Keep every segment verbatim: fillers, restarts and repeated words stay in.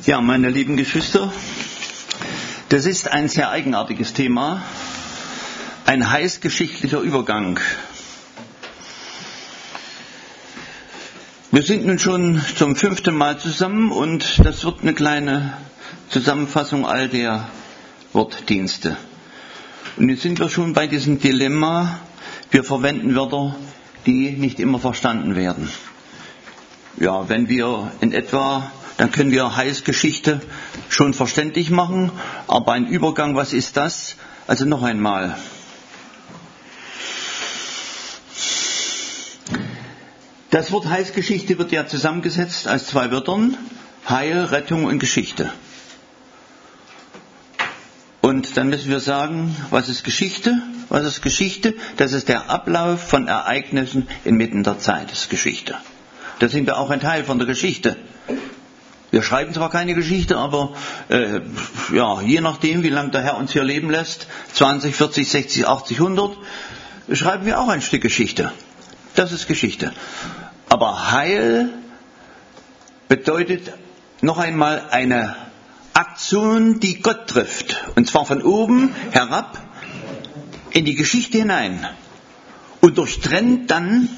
Ja, meine lieben Geschwister, das ist ein sehr eigenartiges Thema, ein heißgeschichtlicher Übergang. Wir sind nun schon zum fünften Mal zusammen und das wird eine kleine Zusammenfassung all der Wortdienste. Und jetzt sind wir schon bei diesem Dilemma, wir verwenden Wörter, die nicht immer verstanden werden. Ja, wenn wir in etwa, dann können wir Heilsgeschichte schon verständlich machen, aber ein Übergang, was ist das? Also noch einmal. Das Wort Heilsgeschichte wird ja zusammengesetzt aus zwei Wörtern, Heil, Rettung und Geschichte. Und dann müssen wir sagen, was ist Geschichte? Was ist Geschichte? Das ist der Ablauf von Ereignissen inmitten der Zeit. Das ist Geschichte. Da sind wir auch ein Teil von der Geschichte. Wir schreiben zwar keine Geschichte, aber äh, ja, je nachdem, wie lange der Herr uns hier leben lässt, zwanzig, vierzig, sechzig, achtzig, hundert, schreiben wir auch ein Stück Geschichte. Das ist Geschichte. Aber Heil bedeutet noch einmal eine Aktion, die Gott trifft. Und zwar von oben herab in die Geschichte hinein. Und durchtrennt dann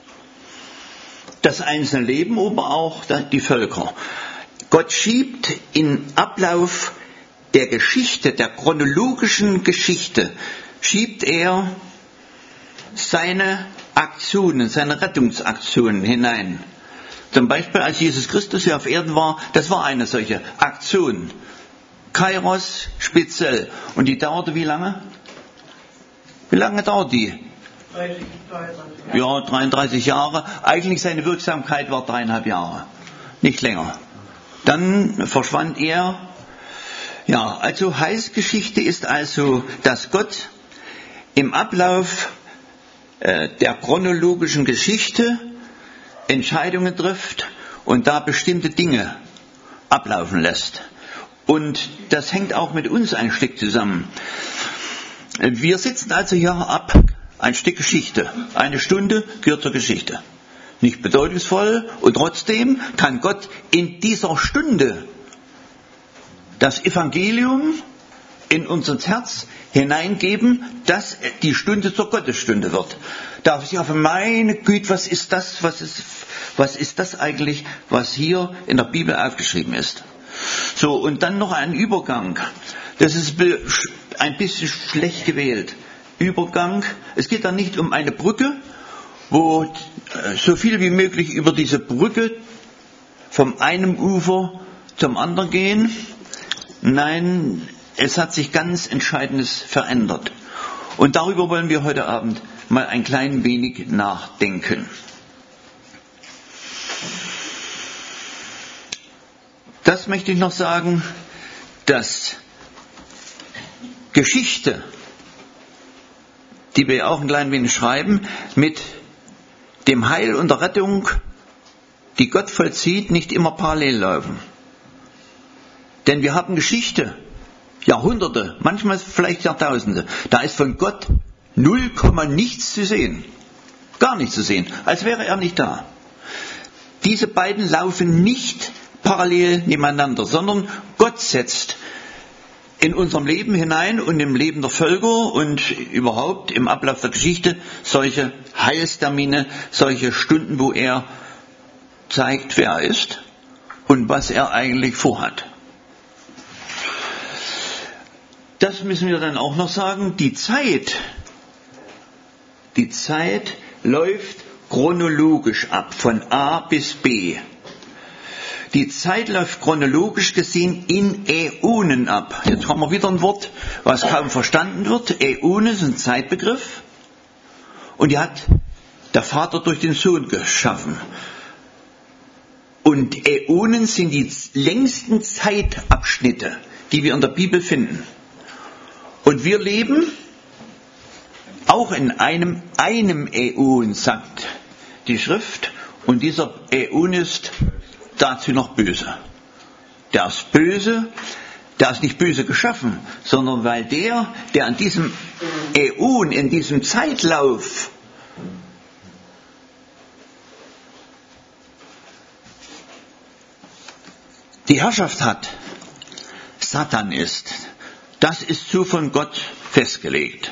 das einzelne Leben, aber auch die Völker. Gott schiebt im Ablauf der Geschichte, der chronologischen Geschichte, schiebt er seine Aktionen, seine Rettungsaktionen hinein. Zum Beispiel, als Jesus Christus hier auf Erden war, das war eine solche Aktion. Kairos speziell. Und die dauerte wie lange? Wie lange dauert die? dreißig, dreiunddreißig Ja, dreiunddreißig Jahre. Eigentlich seine Wirksamkeit war dreieinhalb Jahre. Nicht länger. Dann verschwand er. Ja, also Heilsgeschichte ist also, dass Gott im Ablauf äh, der chronologischen Geschichte Entscheidungen trifft und da bestimmte Dinge ablaufen lässt. Und das hängt auch mit uns ein Stück zusammen. Wir sitzen also hier ab, ein Stück Geschichte. Eine Stunde gehört zur Geschichte. Nicht bedeutungsvoll und trotzdem kann Gott in dieser Stunde das Evangelium in unser Herz hineingeben, dass die Stunde zur Gottesstunde wird. Darf ich auf meine Güte, was ist das, was ist, was ist das eigentlich, was hier in der Bibel aufgeschrieben ist? So, und dann noch ein Übergang. Das ist ein bisschen schlecht gewählt. Übergang. Es geht da nicht um eine Brücke, wo so viel wie möglich über diese Brücke vom einen Ufer zum anderen gehen. Nein, es hat sich ganz Entscheidendes verändert. Und darüber wollen wir heute Abend mal ein klein wenig nachdenken. Das möchte ich noch sagen, dass Geschichte, die wir auch ein klein wenig schreiben, mit dem Heil und der Rettung, die Gott vollzieht, nicht immer parallel laufen. Denn wir haben Geschichte, Jahrhunderte, manchmal vielleicht Jahrtausende, da ist von Gott null Komma nichts zu sehen. Gar nichts zu sehen, als wäre er nicht da. Diese beiden laufen nicht parallel nebeneinander, sondern Gott setzt in unserem Leben hinein und im Leben der Völker und überhaupt im Ablauf der Geschichte solche Heilstermine, solche Stunden, wo er zeigt, wer er ist und was er eigentlich vorhat. Das müssen wir dann auch noch sagen, die Zeit, die Zeit läuft chronologisch ab, von A bis B. Die Zeit läuft chronologisch gesehen in Äonen ab. Jetzt haben wir wieder ein Wort, was kaum verstanden wird. Äone ist ein Zeitbegriff und die hat der Vater durch den Sohn geschaffen. Und Äonen sind die längsten Zeitabschnitte, die wir in der Bibel finden. Und wir leben auch in einem, einem Äon, sagt die Schrift. Und dieser Äon ist dazu noch böse. Der ist böse, der ist nicht böse geschaffen, sondern weil der, der an diesem Äon, in diesem Zeitlauf die Herrschaft hat, Satan ist. Das ist so von Gott festgelegt.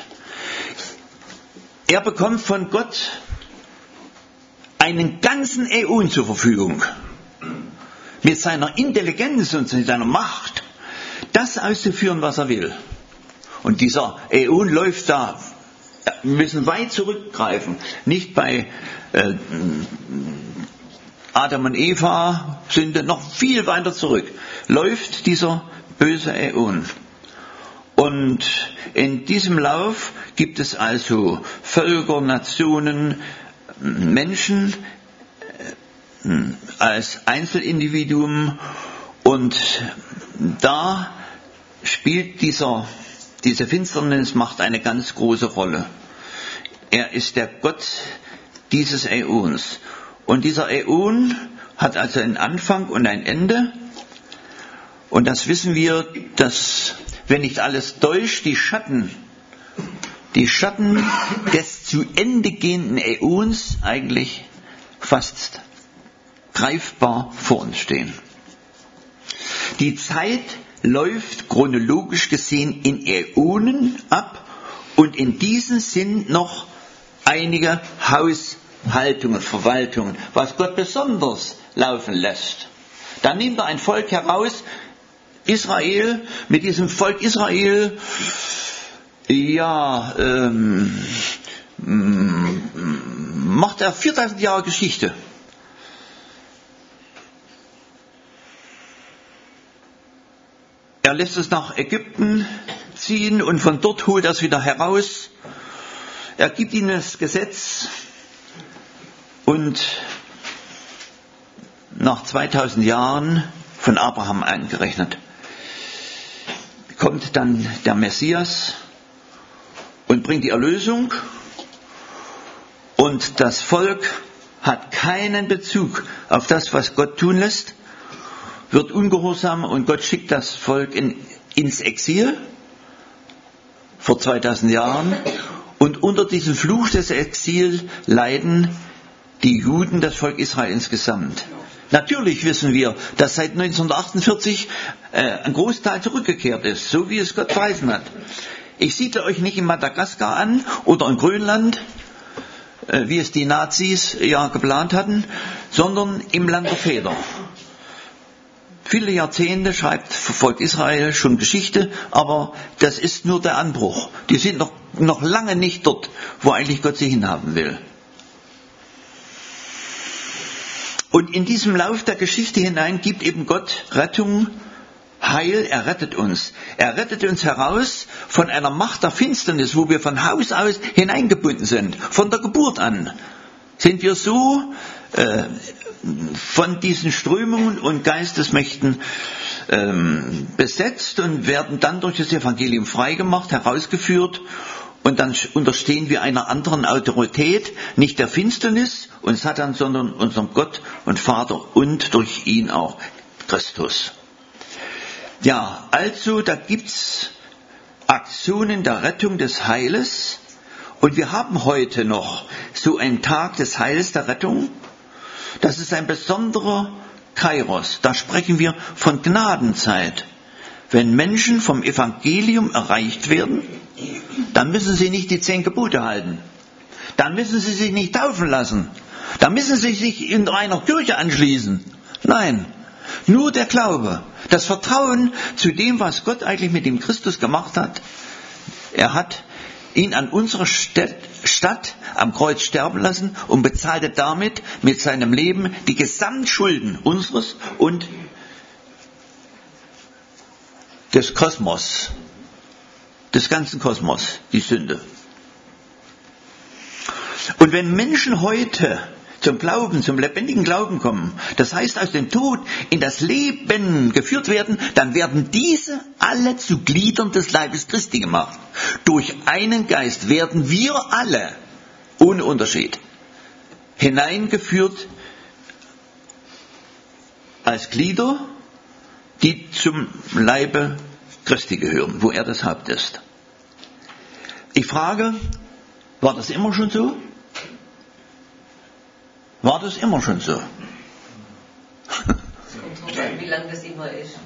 Er bekommt von Gott einen ganzen Äon zur Verfügung. Mit seiner Intelligenz und seiner Macht, das auszuführen, was er will. Und dieser Äon läuft da. Wir müssen weit zurückgreifen. Nicht bei äh, Adam und Eva, Sünde, noch viel weiter zurück. Läuft dieser böse Äon. Und in diesem Lauf gibt es also Völker, Nationen, Menschen äh, als Einzelindividuum. Und da spielt dieser, diese Finsternismacht eine ganz große Rolle. Er ist der Gott dieses Äons. Und dieser Äon hat also einen Anfang und ein Ende. Und das wissen wir, dass, wenn nicht alles täuscht, die Schatten, die Schatten des zu Ende gehenden Äons eigentlich fast greifbar vor uns stehen. Die Zeit läuft chronologisch gesehen in Äonen ab und in diesen sind noch einige Haushaltungen, Verwaltungen, was Gott besonders laufen lässt. Dann nimmt er ein Volk heraus, Israel, mit diesem Volk Israel, ja, ähm, macht er viertausend Jahre Geschichte. Er lässt es nach Ägypten ziehen und von dort holt er es wieder heraus. Er gibt ihnen das Gesetz und nach zweitausend Jahren, von Abraham eingerechnet, kommt dann der Messias und bringt die Erlösung und das Volk hat keinen Bezug auf das, was Gott tun lässt, wird ungehorsam und Gott schickt das Volk in, ins Exil vor zweitausend Jahren und unter diesem Fluch des Exils leiden die Juden, das Volk Israel insgesamt. Natürlich wissen wir, dass seit neunzehnhundertachtundvierzig äh, ein Großteil zurückgekehrt ist, so wie es Gott verheißen hat. Ich siedle euch nicht in Madagaskar an oder in Grönland, äh, wie es die Nazis ja geplant hatten, sondern im Land der Väter. Viele Jahrzehnte schreibt Volk Israel schon Geschichte, aber das ist nur der Anbruch. Die sind noch, noch lange nicht dort, wo eigentlich Gott sie hinhaben will. Und in diesem Lauf der Geschichte hinein gibt eben Gott Rettung, Heil, er rettet uns. Er rettet uns heraus von einer Macht der Finsternis, wo wir von Haus aus hineingebunden sind. Von der Geburt an sind wir so äh, von diesen Strömungen und Geistesmächten ähm, besetzt und werden dann durch das Evangelium freigemacht, herausgeführt und dann unterstehen wir einer anderen Autorität, nicht der Finsternis und Satan, sondern unserem Gott und Vater und durch ihn auch Christus. Ja, also da gibt's Aktionen der Rettung des Heiles und wir haben heute noch so einen Tag des Heils, der Rettung. Das ist ein besonderer Kairos. Da sprechen wir von Gnadenzeit. Wenn Menschen vom Evangelium erreicht werden, dann müssen sie nicht die zehn Gebote halten. Dann müssen sie sich nicht taufen lassen. Dann müssen sie sich in einer Kirche anschließen. Nein, nur der Glaube, das Vertrauen zu dem, was Gott eigentlich mit dem Christus gemacht hat. Er hat ihn an unserer Stadt am Kreuz sterben lassen und bezahlte damit mit seinem Leben die Gesamtschulden unseres und des Kosmos, des ganzen Kosmos, die Sünde. Und wenn Menschen heute zum Glauben, zum lebendigen Glauben kommen, das heißt aus dem Tod in das Leben geführt werden, dann werden diese alle zu Gliedern des Leibes Christi gemacht. Durch einen Geist werden wir alle, ohne Unterschied, hineingeführt als Glieder, die zum Leibe Christi gehören, wo er das Haupt ist. Ich frage, war das immer schon so? War das immer schon so? Wie lange das in immer ist.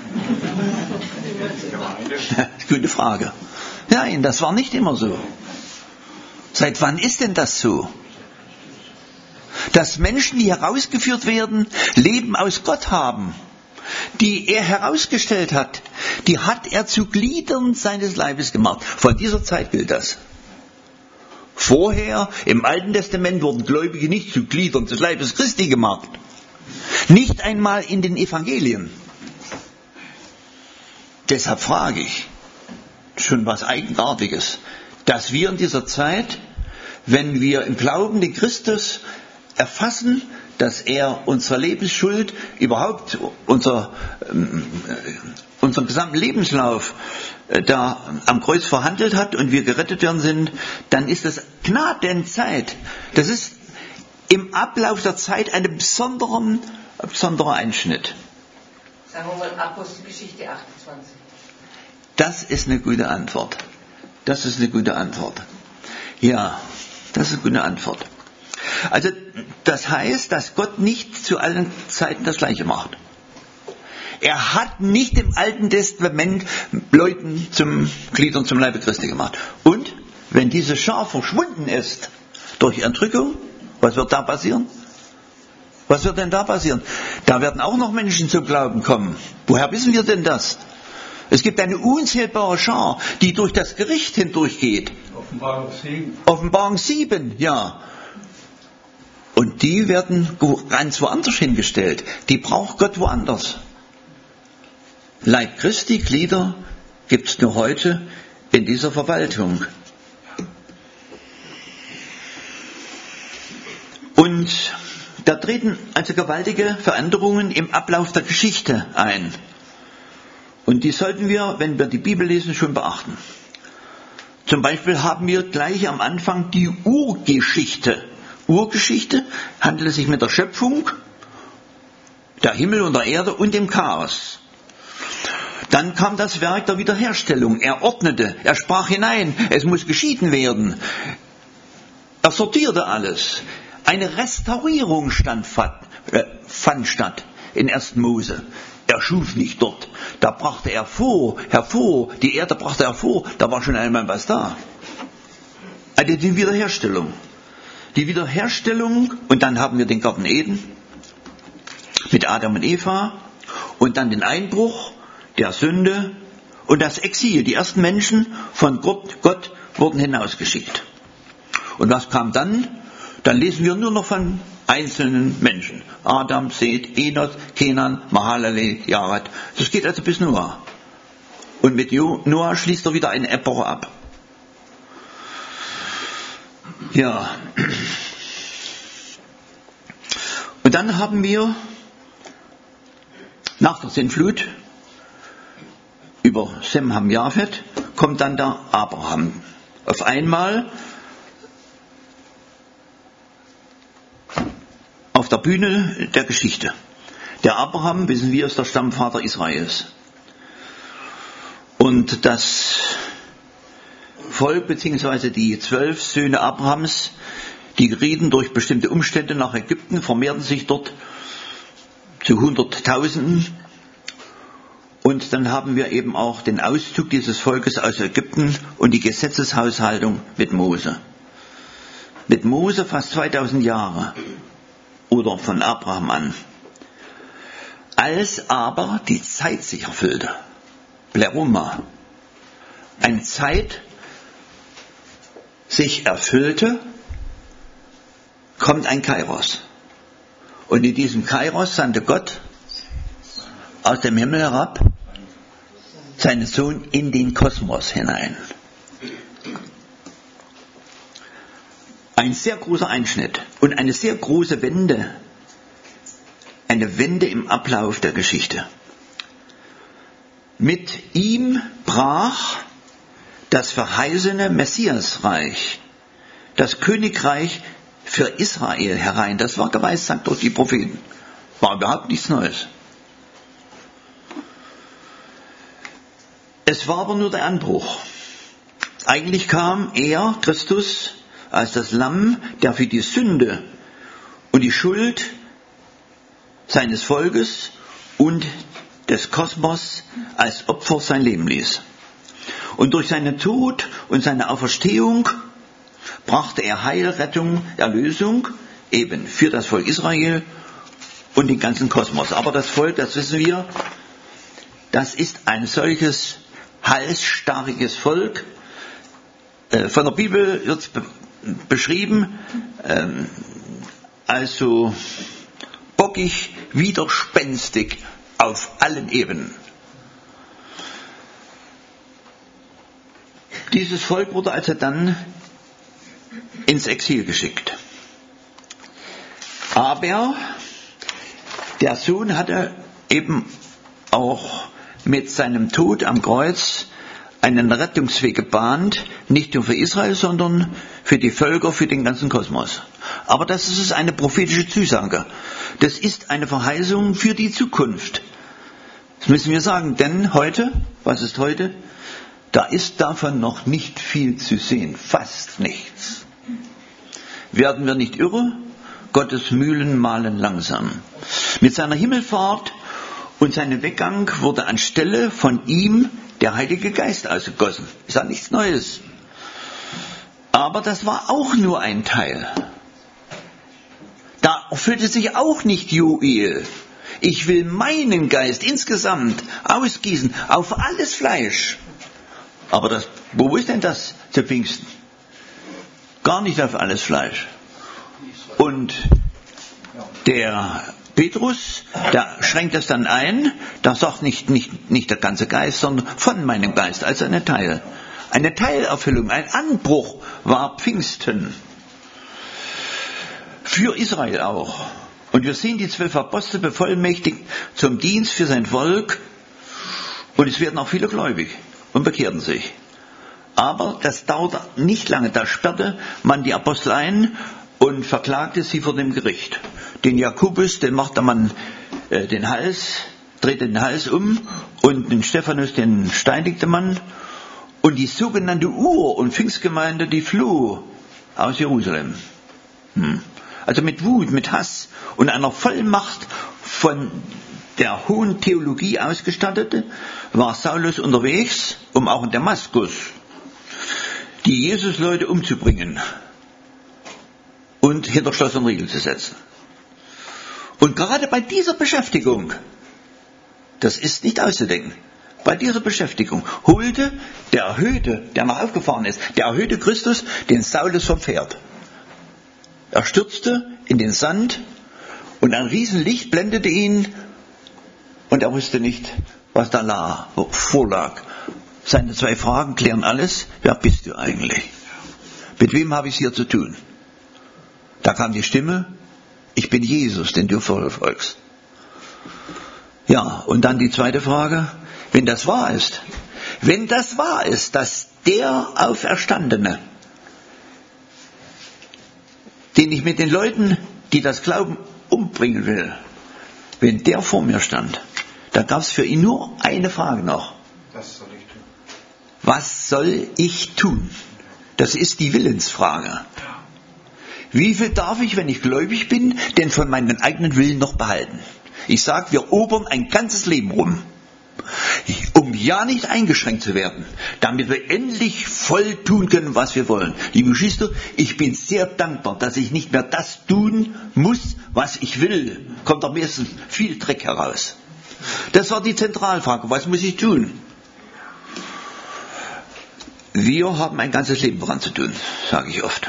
Gute Frage. Nein, das war nicht immer so. Seit wann ist denn das so? Dass Menschen, die herausgeführt werden, Leben aus Gott haben, die er herausgestellt hat, die hat er zu Gliedern seines Leibes gemacht. Von dieser Zeit gilt das. Vorher, im Alten Testament, wurden Gläubige nicht zu Gliedern des Leibes Christi gemacht. Nicht einmal in den Evangelien. Deshalb frage ich, schon was Eigenartiges, dass wir in dieser Zeit, wenn wir im Glauben den Christus erfassen, dass er unsere Lebensschuld, überhaupt unser, ähm, unseren gesamten Lebenslauf äh, da am Kreuz verhandelt hat und wir gerettet werden sind, dann ist das Gnadenzeit. Das ist im Ablauf der Zeit ein besonderer, besonderer Einschnitt. Sagen wir mal Apostelgeschichte achtundzwanzig. Das ist eine gute Antwort. Das ist eine gute Antwort. Ja, das ist eine gute Antwort. Also das heißt, dass Gott nicht zu allen Zeiten das Gleiche macht. Er hat nicht im Alten Testament Leuten zum Gliedern zum Leibe Christi gemacht. Und wenn diese Schar verschwunden ist durch Entrückung, was wird da passieren? Was wird denn da passieren? Da werden auch noch Menschen zum Glauben kommen. Woher wissen wir denn das? Es gibt eine unzählbare Schar, die durch das Gericht hindurchgeht. Offenbarung sieben. Offenbarung sieben, ja. Und die werden ganz woanders hingestellt. Die braucht Gott woanders. Leib Christi, Glieder, gibt es nur heute in dieser Verwaltung. Und da treten also gewaltige Veränderungen im Ablauf der Geschichte ein. Und die sollten wir, wenn wir die Bibel lesen, schon beachten. Zum Beispiel haben wir gleich am Anfang die Urgeschichte. Urgeschichte handelt es sich mit der Schöpfung, der Himmel und der Erde und dem Chaos. Dann kam das Werk der Wiederherstellung. Er ordnete, er sprach hinein, es muss geschieden werden. Er sortierte alles. Eine Restaurierung stand, äh, fand statt in ersten Mose. Er schuf nicht dort. Da brachte er vor, hervor, die Erde brachte er vor, da war schon einmal was da. Also die Wiederherstellung. Die Wiederherstellung, und dann haben wir den Garten Eden mit Adam und Eva und dann den Einbruch der Sünde und das Exil. Die ersten Menschen von Gott, Gott wurden hinausgeschickt. Und was kam dann? Dann lesen wir nur noch von einzelnen Menschen. Adam, Seth, Enos, Kenan, Mahalalel, Jared. Das geht also bis Noah. Und mit Noah schließt er wieder eine Epoche ab. Ja. Und dann haben wir nach der Sintflut über Sem, Ham, Japhet kommt dann der Abraham. Auf einmal auf der Bühne der Geschichte. Der Abraham, wissen wir, ist der Stammvater Israels. Und das Volk bzw. die zwölf Söhne Abrahams, die gerieten durch bestimmte Umstände nach Ägypten, vermehrten sich dort zu Hunderttausenden. Und dann haben wir eben auch den Auszug dieses Volkes aus Ägypten und die Gesetzeshaushaltung mit Mose. Mit Mose fast zweitausend Jahre. Oder von Abraham an. Als aber die Zeit sich erfüllte, Pleroma, eine Zeit sich erfüllte, kommt ein Kairos. Und in diesem Kairos sandte Gott aus dem Himmel herab seinen Sohn in den Kosmos hinein. Ein sehr großer Einschnitt und eine sehr große Wende. Eine Wende im Ablauf der Geschichte. Mit ihm brach das verheißene Messiasreich, das Königreich für Israel herein. Das war geweissagt durch die Propheten. War überhaupt nichts Neues. Es war aber nur der Anbruch. Eigentlich kam er, Christus, als das Lamm, der für die Sünde und die Schuld seines Volkes und des Kosmos als Opfer sein Leben ließ. Und durch seinen Tod und seine Auferstehung brachte er Heil, Rettung, Erlösung eben für das Volk Israel und den ganzen Kosmos. Aber das Volk, das wissen wir, das ist ein solches halsstarriges Volk. Äh, von der Bibel wird es be- beschrieben, ähm, also bockig, widerspenstig auf allen Ebenen. Dieses Volk wurde also dann ins Exil geschickt. Aber der Sohn hatte eben auch mit seinem Tod am Kreuz einen Rettungsweg gebahnt, nicht nur für Israel, sondern für die Völker, für den ganzen Kosmos. Aber das ist eine prophetische Zusage. Das ist eine Verheißung für die Zukunft. Das müssen wir sagen, denn heute, was ist heute? Da ist davon noch nicht viel zu sehen, fast nichts. Werden wir nicht irre? Gottes Mühlen mahlen langsam. Mit seiner Himmelfahrt und seinem Weggang wurde anstelle von ihm der Heilige Geist ausgegossen. Ist ja nichts Neues. Aber das war auch nur ein Teil. Da erfüllte sich auch nicht Joel. Ich will meinen Geist insgesamt ausgießen auf alles Fleisch. Aber das, wo ist denn das zu Pfingsten? Gar nicht auf alles Fleisch. Und der Petrus, der schränkt das dann ein, da sagt nicht, nicht, nicht der ganze Geist, sondern von meinem Geist, also eine Teil. Eine Teilerfüllung, ein Anbruch war Pfingsten. Für Israel auch. Und wir sehen die zwölf Apostel bevollmächtigt zum Dienst für sein Volk. Und es werden auch viele gläubig und bekehrten sich. Aber das dauerte nicht lange. Da sperrte man die Apostel ein und verklagte sie vor dem Gericht. Den Jakobus, den machte man äh, den Hals, drehte den Hals um, und den Stephanus, den steinigte man. Und die sogenannte Ur- und Pfingstgemeinde, die floh aus Jerusalem. Hm. Also mit Wut, mit Hass und einer Vollmacht von der hohen Theologie ausgestattet, war Saulus unterwegs, um auch in Damaskus die Jesusleute umzubringen und hinter Schloss und Riegel zu setzen. Und gerade bei dieser Beschäftigung, das ist nicht auszudenken, bei dieser Beschäftigung holte der Erhöhte, der noch aufgefahren ist, der erhöhte Christus den Saulus vom Pferd. Er stürzte in den Sand und ein Riesenlicht blendete ihn und er wusste nicht, was da lag, vorlag. Seine zwei Fragen klären alles. Wer bist du eigentlich? Mit wem habe ich es hier zu tun? Da kam die Stimme, ich bin Jesus, den du verfolgst. Ja, und dann die zweite Frage, wenn das wahr ist, wenn das wahr ist, dass der Auferstandene, den ich mit den Leuten, die das glauben, umbringen will, wenn der vor mir stand, da gab es für ihn nur eine Frage noch. Das soll ich tun. Was soll ich tun? Das ist die Willensfrage. Wie viel darf ich, wenn ich gläubig bin, denn von meinen eigenen Willen noch behalten? Ich sage, wir obern ein ganzes Leben rum, um ja nicht eingeschränkt zu werden, damit wir endlich voll tun können, was wir wollen. Liebe Geschwister, ich bin sehr dankbar, dass ich nicht mehr das tun muss, was ich will. Kommt am besten viel Dreck heraus. Das war die Zentralfrage. Was muss ich tun? Wir haben ein ganzes Leben daran zu tun, sage ich oft.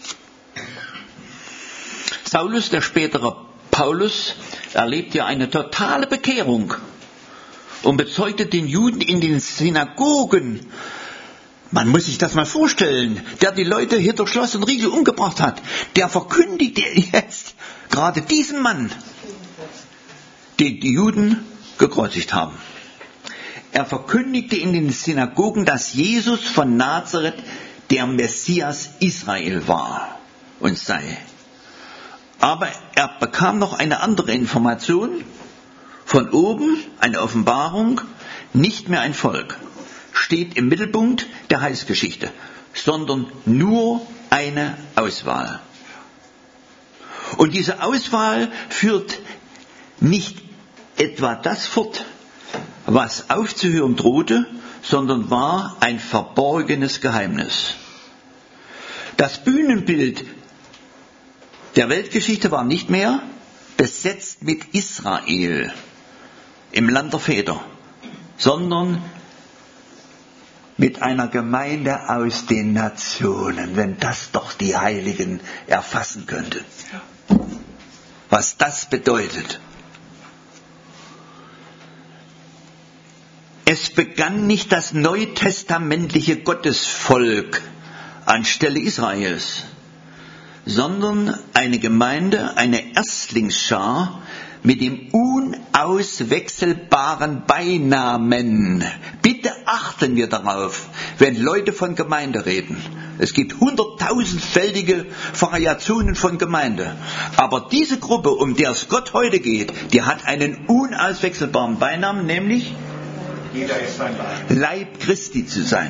Saulus, der spätere Paulus, erlebt ja eine totale Bekehrung und bezeugte den Juden in den Synagogen. Man muss sich das mal vorstellen, der die Leute hinter Schloss und Riegel umgebracht hat, der verkündigte jetzt gerade diesen Mann, den die Juden gekreuzigt haben. Er verkündigte in den Synagogen, dass Jesus von Nazareth der Messias Israel war und sei. Aber er bekam noch eine andere Information von oben, eine Offenbarung, nicht mehr ein Volk steht im Mittelpunkt der Heilsgeschichte, sondern nur eine Auswahl. Und diese Auswahl führt nicht etwa das fort, was aufzuhören drohte, sondern war ein verborgenes Geheimnis. Das Bühnenbild der Weltgeschichte war nicht mehr besetzt mit Israel im Land der Väter, sondern mit einer Gemeinde aus den Nationen, wenn das doch die Heiligen erfassen könnten. Was das bedeutet. Es begann nicht das neutestamentliche Gottesvolk anstelle Israels, sondern eine Gemeinde, eine Erstlingsschar mit dem unauswechselbaren Beinamen. Bitte achten wir darauf, wenn Leute von Gemeinde reden. Es gibt hunderttausendfältige Variationen von Gemeinde. Aber diese Gruppe, um der es Gott heute geht, die hat einen unauswechselbaren Beinamen, nämlich Jeder ist sein Leib. Leib Christi zu sein.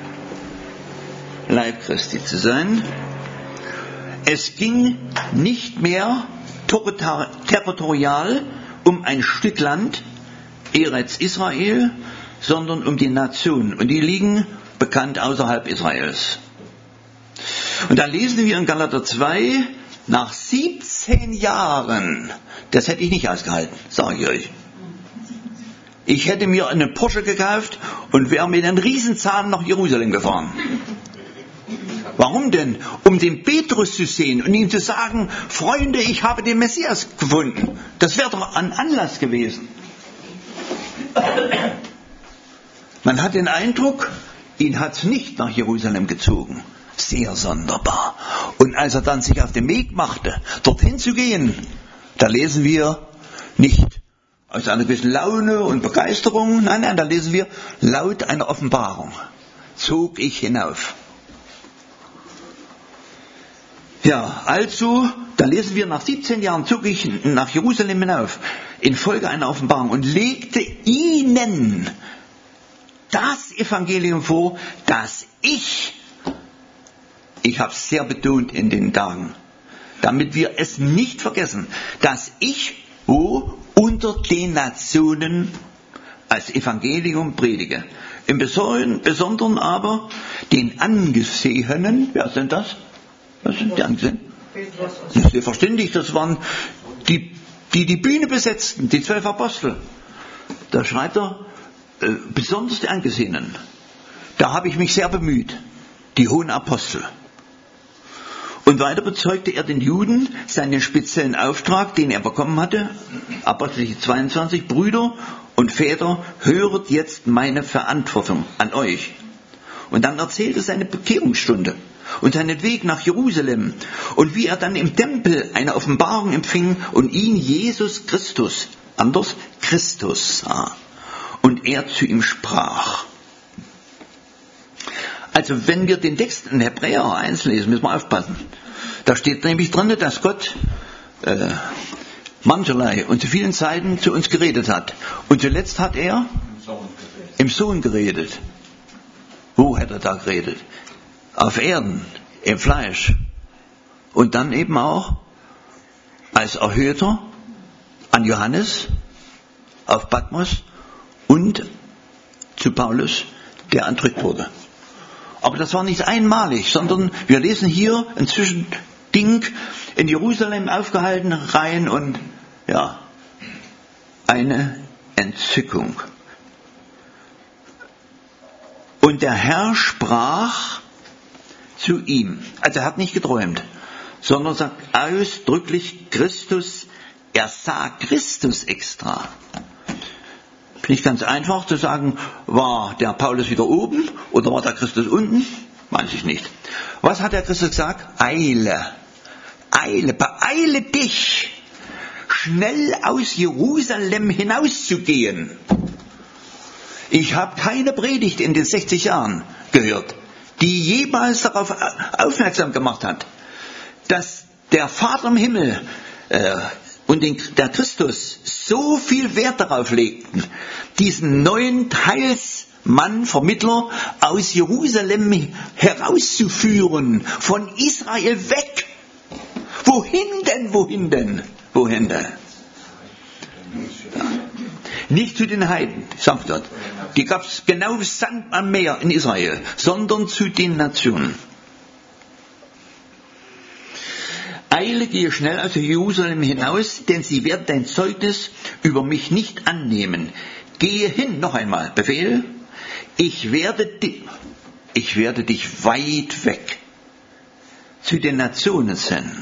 Leib Christi zu sein. Es ging nicht mehr territorial um ein Stück Land, Eretz Israel, sondern um die Nationen. Und die liegen bekannt außerhalb Israels. Und dann lesen wir in Galater zwei, nach siebzehn Jahren, das hätte ich nicht ausgehalten, sage ich euch. Ich hätte mir einen Porsche gekauft und wäre mit einem Riesenzahn nach Jerusalem gefahren. Warum denn? Um den Petrus zu sehen und ihm zu sagen, Freunde, ich habe den Messias gefunden. Das wäre doch ein Anlass gewesen. Man hat den Eindruck, ihn hat es nicht nach Jerusalem gezogen. Sehr sonderbar. Und als er dann sich auf den Weg machte, dorthin zu gehen, da lesen wir nicht aus einer gewissen Laune und Begeisterung, nein, nein, da lesen wir laut einer Offenbarung. Zog ich hinauf. Ja, also, da lesen wir, nach siebzehn Jahren zog ich nach Jerusalem hinauf, infolge einer Offenbarung, und legte ihnen das Evangelium vor, das ich, ich habe es sehr betont in den Tagen, damit wir es nicht vergessen, dass ich, wo unter den Nationen als Evangelium predige. Im Besonderen aber den Angesehenen, wer sind das? Was sind die Angesehenen? Das ist verständlich, das waren die, die die Bühne besetzten, die zwölf Apostel. Da schreibt er, äh, besonders die Angesehenen. Da habe ich mich sehr bemüht, die hohen Apostel. Und weiter bezeugte er den Juden seinen speziellen Auftrag, den er bekommen hatte. Apostelgeschichte zweiundzwanzig, Brüder und Väter, höret jetzt meine Verantwortung an euch. Und dann erzählt er seine Bekehrungsstunde und seinen Weg nach Jerusalem und wie er dann im Tempel eine Offenbarung empfing und ihn Jesus Christus, anders Christus sah, und er zu ihm sprach. Also wenn wir den Text in Hebräer eins lesen, müssen wir aufpassen. Da steht nämlich drin, dass Gott äh, mancherlei und zu vielen Zeiten zu uns geredet hat. Und zuletzt hat er im Sohn geredet. Wo hat er da geredet? Auf Erden, im Fleisch. Und dann eben auch als Erhöhter an Johannes auf Patmos und zu Paulus, der entrückt wurde. Aber das war nicht einmalig, sondern wir lesen hier ein Zwischending in Jerusalem aufgehalten, rein und ja, eine Entzückung. Und der Herr sprach zu ihm, also er hat nicht geträumt, sondern sagt ausdrücklich Christus, er sah Christus extra. Nicht ganz einfach zu sagen, war der Paulus wieder oben oder war der Christus unten? Weiß ich nicht. Was hat der Christus gesagt? Eile, eile, beeile dich, schnell aus Jerusalem hinauszugehen. Ich habe keine Predigt in den sechzig Jahren gehört, die jemals darauf aufmerksam gemacht hat, dass der Vater im Himmel äh, und den, der Christus so viel Wert darauf legten, diesen neuen Heilsmann, Vermittler aus Jerusalem herauszuführen, von Israel weg. Wohin denn, wohin denn, wohin denn? Ja. Nicht zu den Heiden, sagt dort. Die gab es genau wie Sand am Meer in Israel, sondern zu den Nationen. Eile, gehe schnell aus Jerusalem hinaus, denn sie werden dein Zeugnis über mich nicht annehmen. Gehe hin, noch einmal, Befehl. Ich werde, di- ich werde dich weit weg zu den Nationen senden.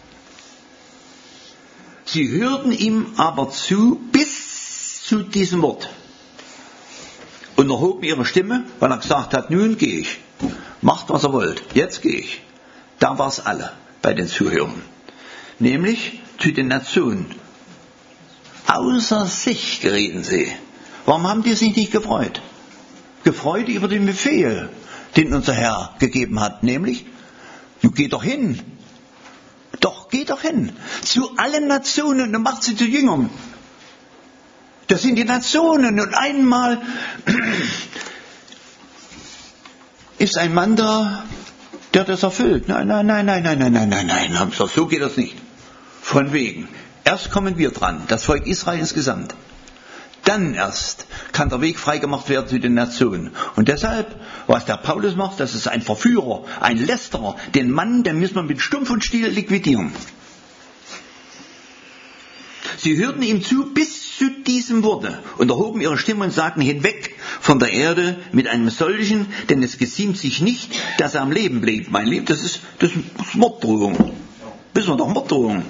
Sie hörten ihm aber zu bis zu diesem Wort und erhoben ihre Stimme, weil er gesagt hat, nun gehe ich. Macht, was ihr wollt. Jetzt gehe ich. Da war es alle bei den Zuhörern. Nämlich zu den Nationen. Außer sich gerieten sie. Warum haben die sich nicht gefreut? Gefreut über den Befehl, den unser Herr gegeben hat. Nämlich, du geh doch hin. Doch, geh doch hin. Zu allen Nationen und macht sie zu Jüngern. Das sind die Nationen und einmal ist ein Mann da, der das erfüllt. Nein, nein, nein, nein, nein, nein, nein, nein, nein, so geht das nicht. Von wegen. Erst kommen wir dran, das Volk Israel insgesamt. Dann erst kann der Weg freigemacht werden zu den Nationen. Und deshalb, was der Paulus macht, das ist ein Verführer, ein Lästerer. Den Mann, den müssen wir mit Stumpf und Stiel liquidieren. Sie hörten ihm zu bis zu diesem Worte und erhoben ihre Stimme und sagten, hinweg von der Erde mit einem solchen, denn es geziemt sich nicht, dass er am Leben blieb. Mein Lieb, das ist, das ist Morddrohung. Wissen wir doch, Morddrohung.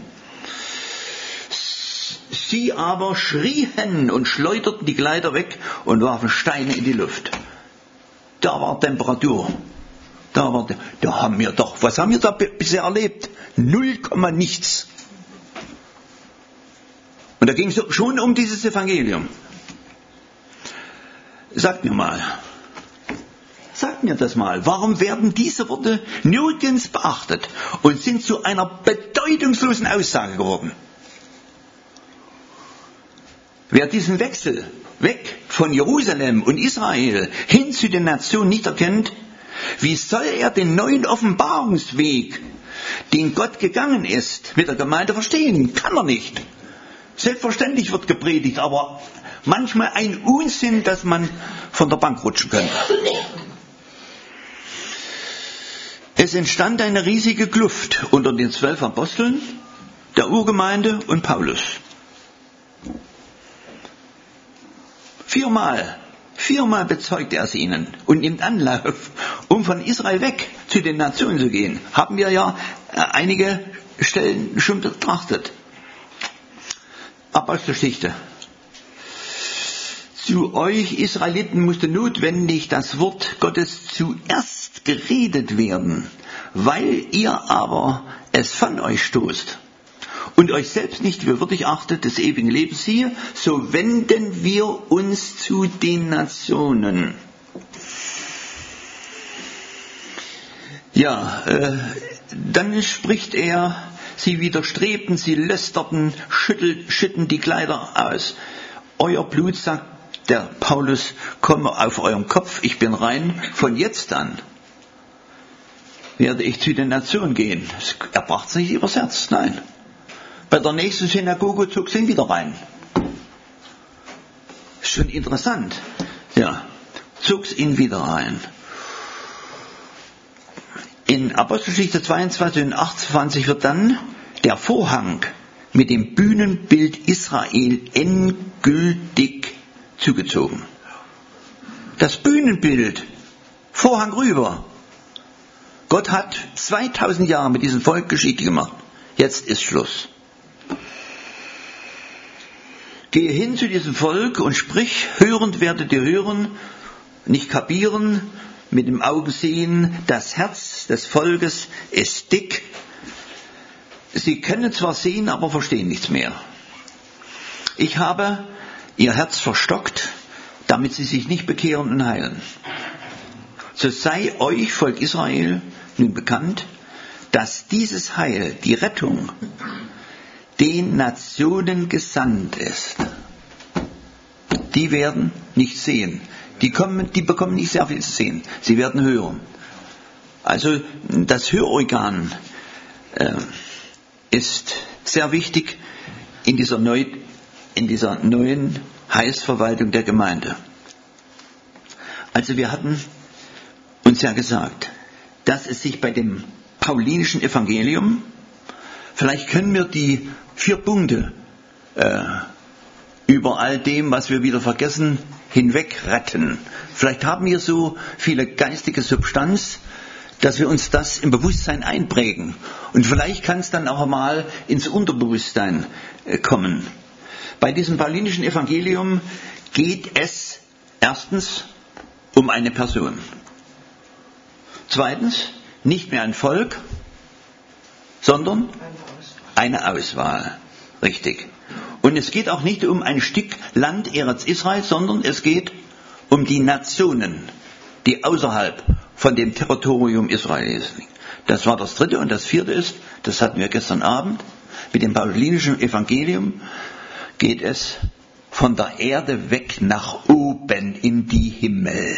Sie aber schrien und schleuderten die Kleider weg und warfen Steine in die Luft. Da war Temperatur. Da war, da haben wir doch, was haben wir da bisher erlebt? Null Komma nichts. Und da ging es schon um dieses Evangelium. Sagt mir mal, sagt mir das mal, warum werden diese Worte nirgends beachtet und sind zu einer bedeutungslosen Aussage geworden? Wer diesen Wechsel weg von Jerusalem und Israel hin zu den Nationen nicht erkennt, wie soll er den neuen Offenbarungsweg, den Gott gegangen ist, mit der Gemeinde verstehen? Kann er nicht. Selbstverständlich wird gepredigt, aber manchmal ein Unsinn, dass man von der Bank rutschen könnte. Es entstand eine riesige Kluft unter den zwölf Aposteln, der Urgemeinde und Paulus. Viermal, viermal bezeugt er es ihnen und nimmt Anlauf, um von Israel weg zu den Nationen zu gehen. Haben wir ja einige Stellen schon betrachtet. Apostelgeschichte. Zu euch Israeliten musste notwendig das Wort Gottes zuerst geredet werden, weil ihr aber es von euch stoßt und euch selbst nicht für würdig achtet des ewigen Lebens hier, so wenden wir uns zu den Nationen. Ja, äh, dann spricht er, sie widerstrebten, sie lästerten, schüttel, schütten die Kleider aus. Euer Blut, sagt der Paulus, komme auf eurem Kopf, ich bin rein. Von jetzt an werde ich zu den Nationen gehen. Er brachte es nicht übers Herz, nein. Bei der nächsten Synagoge zog sie ihn wieder rein. Schon interessant. Ja, zog es ihn wieder rein. In Apostelgeschichte zweiundzwanzig und achtundzwanzig wird dann der Vorhang mit dem Bühnenbild Israel endgültig zugezogen. Das Bühnenbild, Vorhang rüber. Gott hat zweitausend Jahre mit diesem Volk Geschichte gemacht. Jetzt ist Schluss. Gehe hin zu diesem Volk und sprich, hörend werdet ihr hören, nicht kapieren, mit dem Augen sehen, das Herz des Volkes ist dick. Sie können zwar sehen, aber verstehen nichts mehr. Ich habe ihr Herz verstockt, damit sie sich nicht bekehren und heilen. So sei euch, Volk Israel, nun bekannt, dass dieses Heil, die Rettung, den Nationen gesandt ist. Die werden nicht sehen. Die, kommen, die bekommen nicht sehr viel zu sehen. Sie werden hören. Also das Hörorgan äh, ist sehr wichtig in dieser, neu, in dieser neuen Heilsverwaltung der Gemeinde. Also wir hatten uns ja gesagt, dass es sich bei dem paulinischen Evangelium, vielleicht können wir die vier Punkte äh, über all dem, was wir wieder vergessen, hinweg retten. Vielleicht haben wir so viele geistige Substanz, dass wir uns das im Bewusstsein einprägen. Und vielleicht kann es dann auch mal ins Unterbewusstsein äh, kommen. Bei diesem paulinischen Evangelium geht es erstens um eine Person. Zweitens, nicht mehr ein Volk, sondern eine Auswahl. Richtig. Und es geht auch nicht um ein Stück Land Eretz Israel, sondern es geht um die Nationen, die außerhalb von dem Territorium Israel liegen. Das war das dritte. Und das vierte ist, das hatten wir gestern Abend, mit dem paulinischen Evangelium geht es von der Erde weg nach oben in die Himmel.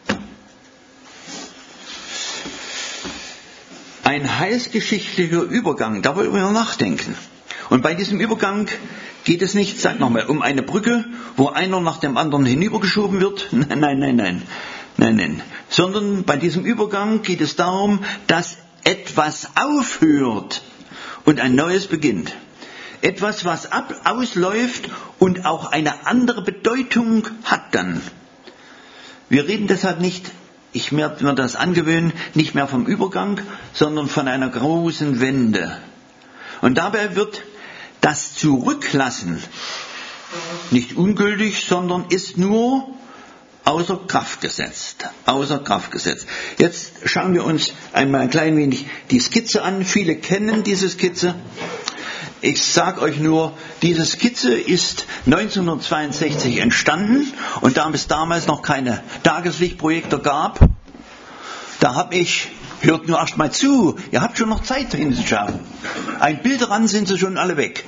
Ein heilsgeschichtlicher Übergang, da wollen wir nachdenken. Und bei diesem Übergang geht es nicht, sag nochmal, um eine Brücke, wo einer nach dem anderen hinübergeschoben wird. Nein, nein, nein, nein, nein, nein. Sondern bei diesem Übergang geht es darum, dass etwas aufhört und ein Neues beginnt. Etwas, was ab, ausläuft und auch eine andere Bedeutung hat dann. Wir reden deshalb nicht, ich werde mir das angewöhnen, nicht mehr vom Übergang, sondern von einer großen Wende. Und dabei wird das Zurücklassen nicht ungültig, sondern ist nur außer Kraft gesetzt. Außer Kraft gesetzt. Jetzt schauen wir uns einmal ein klein wenig die Skizze an. Viele kennen diese Skizze. Ich sage euch nur, diese Skizze ist neunzehnhundertzweiundsechzig entstanden und da es damals noch keine Tageslichtprojektor gab, da habe ich, hört nur erst mal zu, ihr habt schon noch Zeit hinzuschauen. Ein Bild ran sind sie schon alle weg.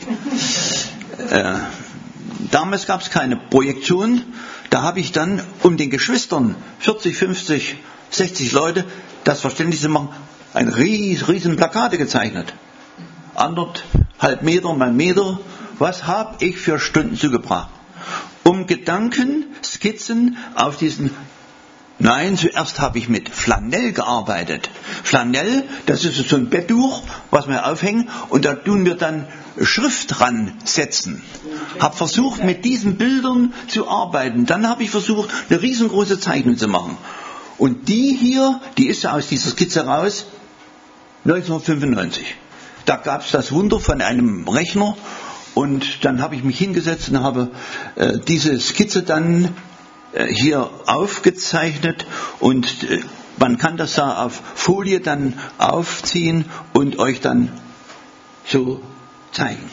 Äh, damals gab es keine Projektion, da habe ich dann, um den Geschwistern, vierzig, fünfzig, sechzig Leute, das verständlich zu machen, ein ries, riesen Plakate gezeichnet. Anderthalb Meter mal Meter, was habe ich für Stunden zugebracht? Um Gedanken, Skizzen auf diesen, nein, zuerst habe ich mit Flanell gearbeitet. Flanell, das ist so ein Betttuch, was wir aufhängen und da tun wir dann Schrift dran setzen. Habe versucht, mit diesen Bildern zu arbeiten. Dann habe ich versucht, eine riesengroße Zeichnung zu machen. Und die hier, die ist ja aus dieser Skizze raus, neunzehnhundertfünfundneunzig. Da gab es das Wunder von einem Rechner und dann habe ich mich hingesetzt und habe äh, diese Skizze dann äh, hier aufgezeichnet und äh, man kann das da auf Folie dann aufziehen und euch dann so zeigen.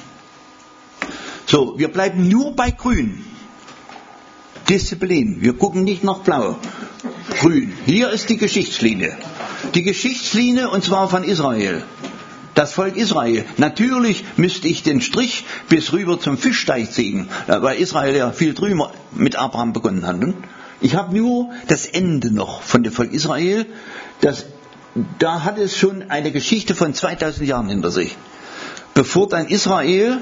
So, wir bleiben nur bei Grün. Disziplin. Wir gucken nicht nach Blau. Grün. Hier ist die Geschichtslinie. Die Geschichtslinie und zwar von Israel. Das Volk Israel. Natürlich müsste ich den Strich bis rüber zum Fischteich ziehen, weil Israel ja viel drüber mit Abraham begonnen hat. Ich habe nur das Ende noch von dem Volk Israel. Das, da hat es schon eine Geschichte von zweitausend Jahren hinter sich. Bevor dann Israel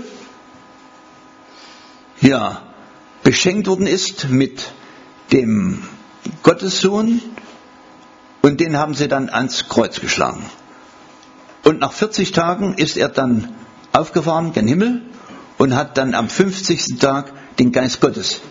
ja, beschenkt worden ist mit dem Gottessohn und den haben sie dann ans Kreuz geschlagen. Und nach vierzig Tagen ist er dann aufgefahren gen Himmel und hat dann am fünfzigsten Tag den Geist Gottes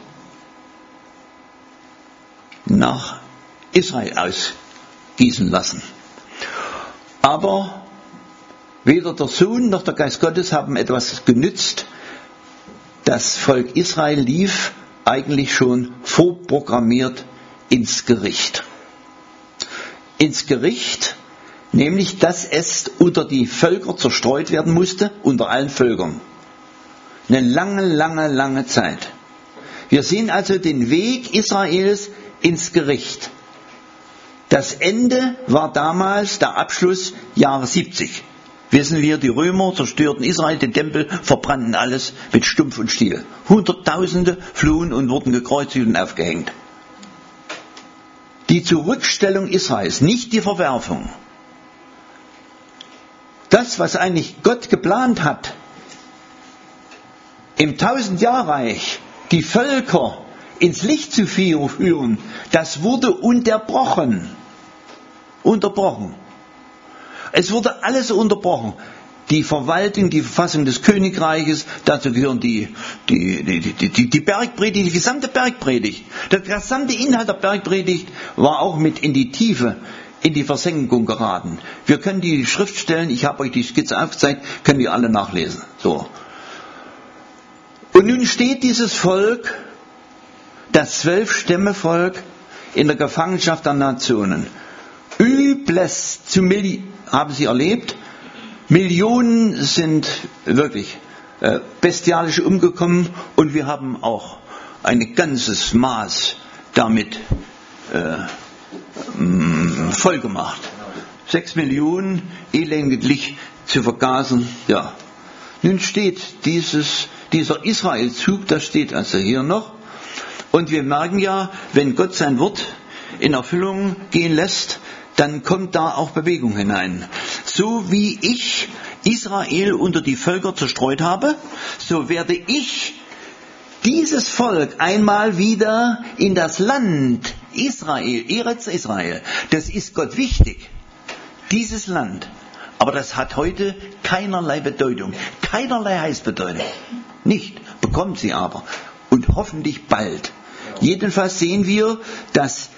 nach Israel ausgießen lassen. Aber weder der Sohn noch der Geist Gottes haben etwas genützt. Das Volk Israel lief eigentlich schon vorprogrammiert ins Gericht. Ins Gericht, nämlich, dass es unter die Völker zerstreut werden musste, unter allen Völkern. Eine lange, lange, lange Zeit. Wir sehen also den Weg Israels ins Gericht. Das Ende war damals der Abschluss Jahre siebzig. Wissen wir, die Römer zerstörten Israel, den Tempel, verbrannten alles mit Stumpf und Stiel. Hunderttausende flohen und wurden gekreuzigt und aufgehängt. Die Zurückstellung Israels, nicht die Verwerfung. Das, was eigentlich Gott geplant hat, im Tausendjahrreich die Völker ins Licht zu führen, das wurde unterbrochen. Unterbrochen. Es wurde alles unterbrochen. Die Verwaltung, die Verfassung des Königreiches, dazu gehören die, die, die, die, die Bergpredigt, die gesamte Bergpredigt. Der gesamte Inhalt der Bergpredigt war auch mit in die Tiefe, in die Versenkung geraten. Wir können die Schriftstellen, ich habe euch die Skizze aufgezeigt, können wir alle nachlesen. So. Und nun steht dieses Volk, das Zwölf-Stämme-Volk, in der Gefangenschaft der Nationen. Übles zu Milli- haben sie erlebt. Millionen sind wirklich äh, bestialisch umgekommen und wir haben auch ein ganzes Maß damit äh, mh, voll gemacht. Sechs Millionen elendiglich zu vergasen. Ja. Nun steht dieses, dieser Israelzug, das steht also hier noch. Und wir merken ja, wenn Gott sein Wort in Erfüllung gehen lässt, dann kommt da auch Bewegung hinein. So wie ich Israel unter die Völker zerstreut habe, so werde ich dieses Volk einmal wieder in das Land Israel, Eretz Israel. Das ist Gott wichtig, dieses Land. Aber das hat heute keinerlei Bedeutung, keinerlei Heißbedeutung. Nicht, bekommt sie aber. Und hoffentlich bald. Jedenfalls sehen wir, dass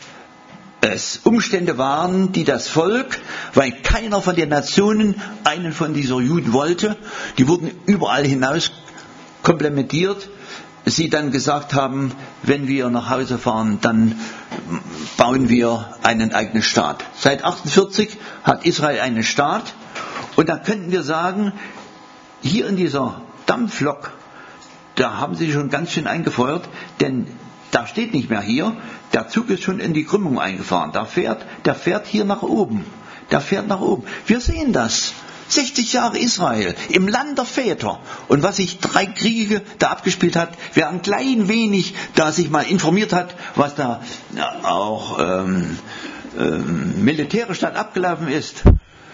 es Umstände waren, die das Volk, weil keiner von den Nationen einen von dieser Juden wollte, die wurden überall hinaus komplementiert, sie dann gesagt haben, wenn wir nach Hause fahren, dann bauen wir einen eigenen Staat. Seit achtundvierzig hat Israel einen Staat und da könnten wir sagen, hier in dieser Dampflok, da haben sie schon ganz schön eingefeuert, denn da steht nicht mehr hier, der Zug ist schon in die Krümmung eingefahren. Der fährt, der fährt hier nach oben. Der fährt nach oben. Wir sehen das. sechzig Jahre Israel im Land der Väter. Und was sich drei Kriege da abgespielt hat, wer ein klein wenig da sich mal informiert hat, was da ja, auch ähm, ähm, militärisch dann abgelaufen ist.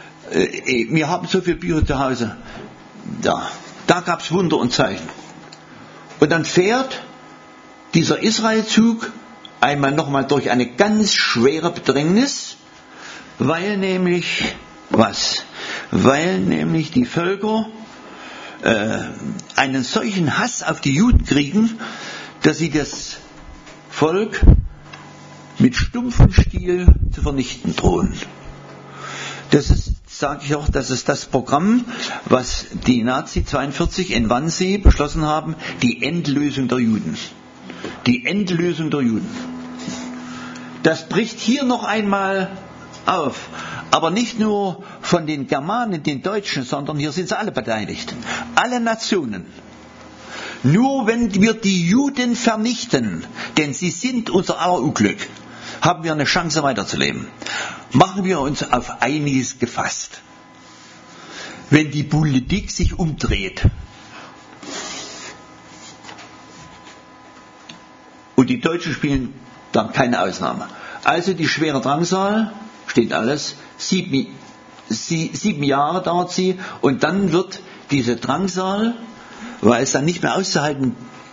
Äh, wir haben so viel Bücher zu Hause. Da, da gab es Wunder und Zeichen. Und dann fährt dieser Israelzug einmal nochmal durch eine ganz schwere Bedrängnis, weil nämlich, was? Weil nämlich die Völker äh, einen solchen Hass auf die Juden kriegen, dass sie das Volk mit stumpfem Stiel zu vernichten drohen. Das ist, sage ich auch, das ist das Programm, was die Nazi zweiundvierzig in Wannsee beschlossen haben, die Endlösung der Juden. Die Endlösung der Juden. Das bricht hier noch einmal auf. Aber nicht nur von den Germanen, den Deutschen, sondern hier sind sie alle beteiligt. Alle Nationen. Nur wenn wir die Juden vernichten, denn sie sind unser aller Unglück, haben wir eine Chance weiterzuleben. Machen wir uns auf einiges gefasst. Wenn die Politik sich umdreht, und die Deutschen spielen dann keine Ausnahme. Also die schwere Drangsal, steht alles, sieben, sie, sieben Jahre dauert sie und dann wird diese Drangsal, weil es dann nicht mehr auszuhalten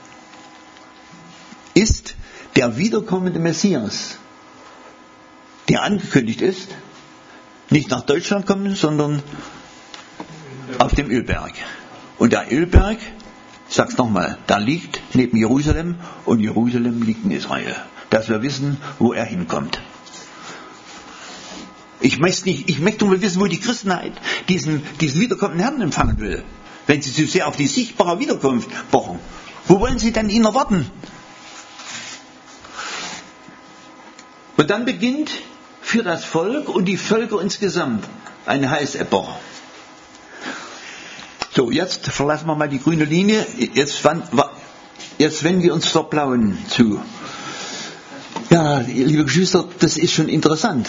ist, der wiederkommende Messias, der angekündigt ist, nicht nach Deutschland kommen, sondern auf dem Ölberg. Und der Ölberg, ich sag's nochmal, da liegt neben Jerusalem und Jerusalem liegt in Israel. Dass wir wissen, wo er hinkommt. Ich möchte nicht, ich möchte nur wissen, wo die Christenheit diesen, diesen wiederkommenden Herrn empfangen will. Wenn sie so sehr auf die sichtbare Wiederkunft pochen. Wo wollen sie denn ihn erwarten? Und dann beginnt für das Volk und die Völker insgesamt eine Heißepoche. So, jetzt verlassen wir mal die grüne Linie. Jetzt, jetzt wenden wir uns zur blauen zu. Ja, liebe Geschwister, das ist schon interessant.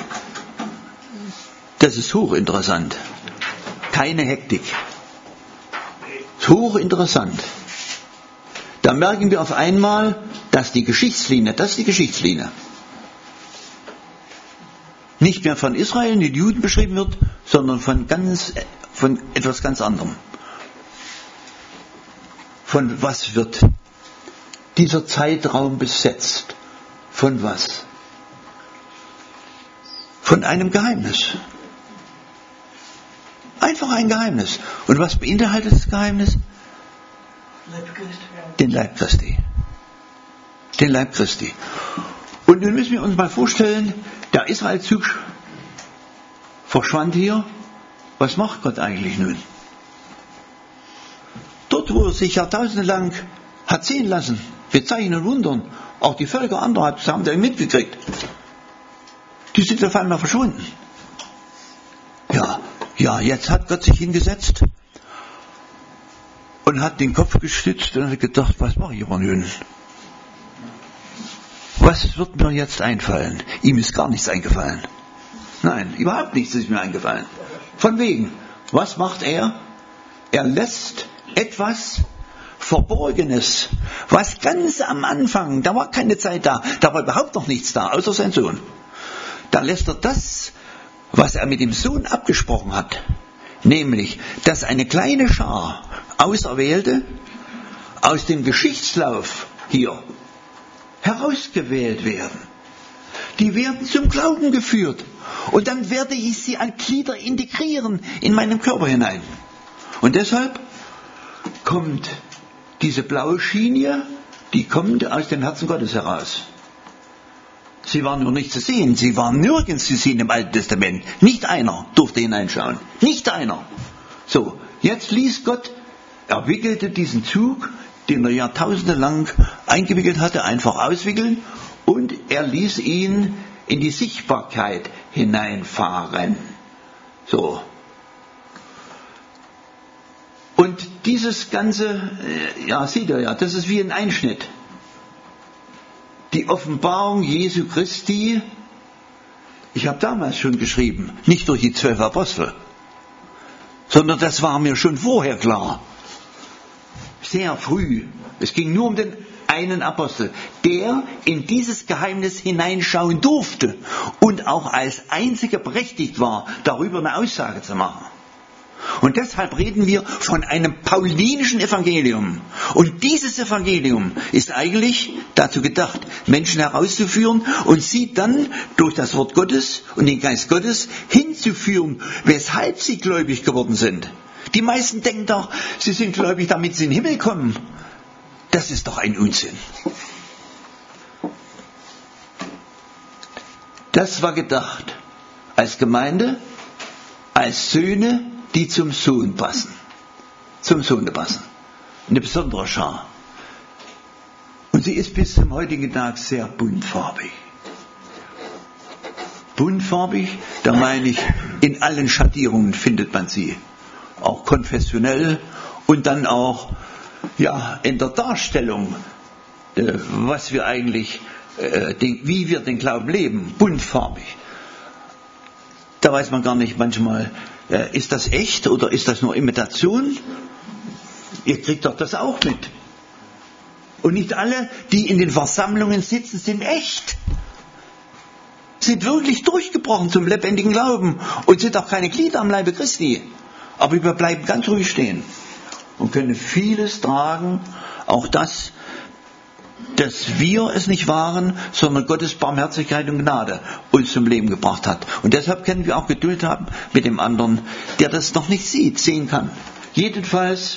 Das ist hochinteressant. Keine Hektik. Hochinteressant. Da merken wir auf einmal, dass die Geschichtslinie, das ist die Geschichtslinie, nicht mehr von Israel, den Juden beschrieben wird, sondern von ganz, von etwas ganz anderem. Von was wird dieser Zeitraum besetzt. Von was? Von einem Geheimnis. Einfach ein Geheimnis. Und was beinhaltet das Geheimnis? Den Leib Christi. Den Leib Christi. Und nun müssen wir uns mal vorstellen, der Israelzug verschwand hier. Was macht Gott eigentlich nun? Dort, wo er sich jahrtausendelang hat sehen lassen, mit Zeichen und Wundern, auch die Völker anderer haben das mitgekriegt. Die sind auf einmal verschwunden. Ja, ja, jetzt hat Gott sich hingesetzt und hat den Kopf gestützt und hat gedacht, was mache ich aber nun? Was wird mir jetzt einfallen? Ihm ist gar nichts eingefallen. Nein, überhaupt nichts ist mir eingefallen. Von wegen, was macht er? Er lässt etwas Verborgenes, was ganz am Anfang, da war keine Zeit da, da war überhaupt noch nichts da, außer sein Sohn. Da lässt er das, was er mit dem Sohn abgesprochen hat, nämlich, dass eine kleine Schar Auserwählte aus dem Geschichtslauf hier herausgewählt werden. Die werden zum Glauben geführt. Und dann werde ich sie an Glieder integrieren in meinen Körper hinein. Und deshalb kommt diese blaue Schiene, die kommt aus dem Herzen Gottes heraus. Sie waren nur nicht zu sehen, sie waren nirgends zu sehen im Alten Testament. Nicht einer durfte hineinschauen. Nicht einer. So, jetzt ließ Gott, er wickelte diesen Zug, den er jahrtausendelang eingewickelt hatte, einfach auswickeln und er ließ ihn in die Sichtbarkeit hineinfahren. So. Und dieses Ganze, ja, seht ihr ja, das ist wie ein Einschnitt. Die Offenbarung Jesu Christi, ich habe damals schon geschrieben, nicht durch die zwölf Apostel, sondern das war mir schon vorher klar. Sehr früh. Es ging nur um den einen Apostel, der in dieses Geheimnis hineinschauen durfte und auch als einziger berechtigt war, darüber eine Aussage zu machen. Und deshalb reden wir von einem paulinischen Evangelium. Und dieses Evangelium ist eigentlich dazu gedacht, Menschen herauszuführen und sie dann durch das Wort Gottes und den Geist Gottes hinzuführen, weshalb sie gläubig geworden sind. Die meisten denken doch, sie sind gläubig, damit sie in den Himmel kommen. Das ist doch ein Unsinn. Das war gedacht als Gemeinde, als Söhne, die zum Sohn passen. Zum Sohn passen. Eine besondere Schar. Und sie ist bis zum heutigen Tag sehr buntfarbig. Buntfarbig, da meine ich, in allen Schattierungen findet man sie. Auch konfessionell und dann auch ja, in der Darstellung, äh, was wir eigentlich, äh, den, wie wir den Glauben leben, buntfarbig. Da weiß man gar nicht manchmal, äh, ist das echt oder ist das nur Imitation? Ihr kriegt doch das auch mit. Und nicht alle, die in den Versammlungen sitzen, sind echt. Sind wirklich durchgebrochen zum lebendigen Glauben und sind auch keine Glieder am Leibe Christi. Aber wir bleiben ganz ruhig stehen und können vieles tragen, auch das, dass wir es nicht waren, sondern Gottes Barmherzigkeit und Gnade uns zum Leben gebracht hat. Und deshalb können wir auch Geduld haben mit dem anderen, der das noch nicht sieht, sehen kann. Jedenfalls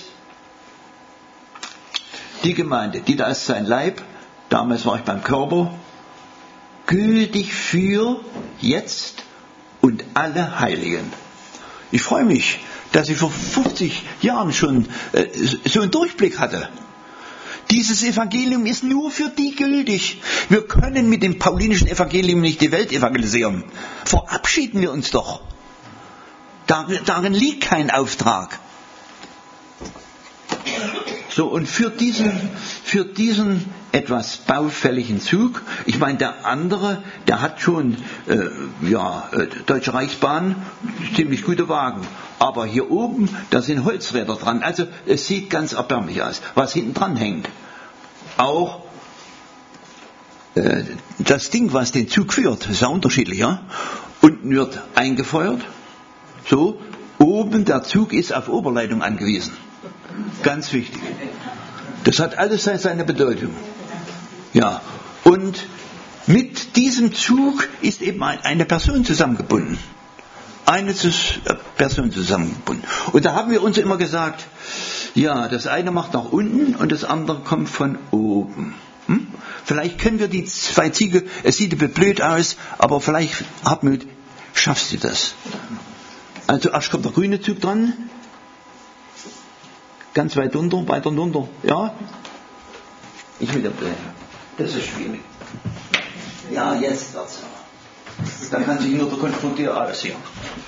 die Gemeinde, die da ist sein Leib, damals war ich beim Körper, gültig für jetzt und alle Heiligen. Ich freue mich, dass ich vor fünfzig Jahren schon äh, so einen Durchblick hatte. Dieses Evangelium ist nur für die gültig. Wir können mit dem paulinischen Evangelium nicht die Welt evangelisieren. Verabschieden wir uns doch. Darin, darin liegt kein Auftrag. So, und für diesen, für diesen etwas baufälligen Zug, ich meine, der andere, der hat schon, äh, ja, äh, Deutsche Reichsbahn, ziemlich gute Wagen. Aber hier oben, da sind Holzräder dran. Also, es sieht ganz erbärmlich aus, was hinten dran hängt. Auch äh, das Ding, was den Zug führt, ist ja unterschiedlich, ja? Unten wird eingefeuert, so, oben der Zug ist auf Oberleitung angewiesen. Ganz wichtig. Das hat alles seine Bedeutung. Ja, und mit diesem Zug ist eben eine Person zusammengebunden. Eine Person zusammengebunden. Und da haben wir uns immer gesagt, ja, das eine macht nach unten und das andere kommt von oben. Hm? Vielleicht können wir die zwei Ziege, es sieht ein bisschen blöd aus, aber vielleicht, Hartmut, schaffst du das. Also erst kommt der grüne Zug dran, ganz weit runter, weiter runter, ja? Ich will da bleiben. Das ist schwierig. Ja, jetzt wird's. Da kann sich nur der Konfrontier alles hier.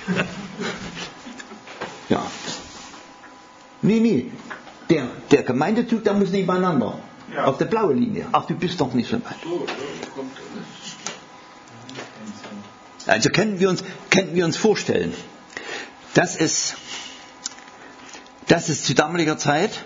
Ja. Nee, nee. Der, der Gemeindezug, der muss nebeneinander. Ja. Auf der blauen Linie. Ach, du bist doch nicht so weit. Also können wir uns, können wir uns vorstellen, dass es, dass es zu damaliger Zeit,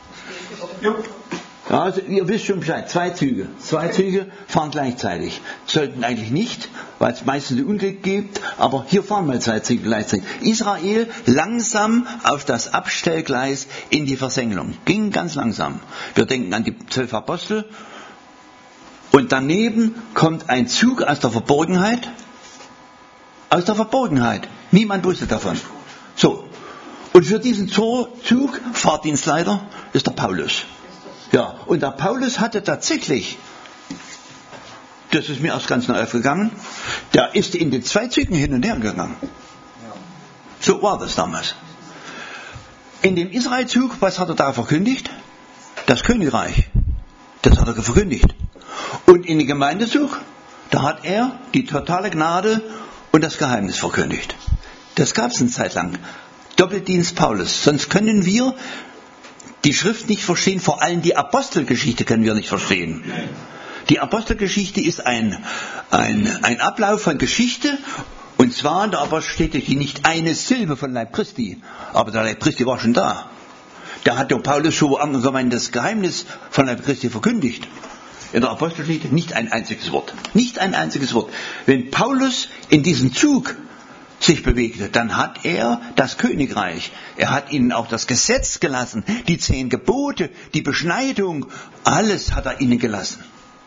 ja, also ihr wisst schon Bescheid, zwei Züge, zwei Züge fahren gleichzeitig. Sollten eigentlich nicht, weil es meistens Unglück gibt, aber hier fahren mal zwei Züge gleichzeitig. Israel langsam auf das Abstellgleis in die Versengelung. Ging ganz langsam. Wir denken an die zwölf Apostel und daneben kommt ein Zug aus der Verborgenheit. Aus der Verborgenheit. Niemand wusste davon. So. Und für diesen Zug, Fahrdienstleiter, ist der Paulus. Ja, und der Paulus hatte tatsächlich, das ist mir erst ganz neu aufgegangen, der ist in den zwei Zügen hin und her gegangen. So war das damals. In dem Israelzug, was hat er da verkündigt? Das Königreich. Das hat er verkündigt. Und in den Gemeindezug, da hat er die totale Gnade und das Geheimnis verkündigt. Das gab es eine Zeit lang. Doppeldienst Paulus. Sonst können wir die Schrift nicht verstehen, vor allem die Apostelgeschichte können wir nicht verstehen. Die Apostelgeschichte ist ein, ein, ein Ablauf von Geschichte, und zwar in der Apostelgeschichte nicht eine Silbe von Leib Christi, aber der Leib Christi war schon da. Da hat der Paulus schon anderen Gemeinden das Geheimnis von Leib Christi verkündigt. In der Apostelgeschichte nicht ein einziges Wort. Nicht ein einziges Wort. Wenn Paulus in diesem Zug sich bewegte, dann hat er das Königreich, er hat ihnen auch das Gesetz gelassen, die zehn Gebote, die Beschneidung, alles hat er ihnen gelassen.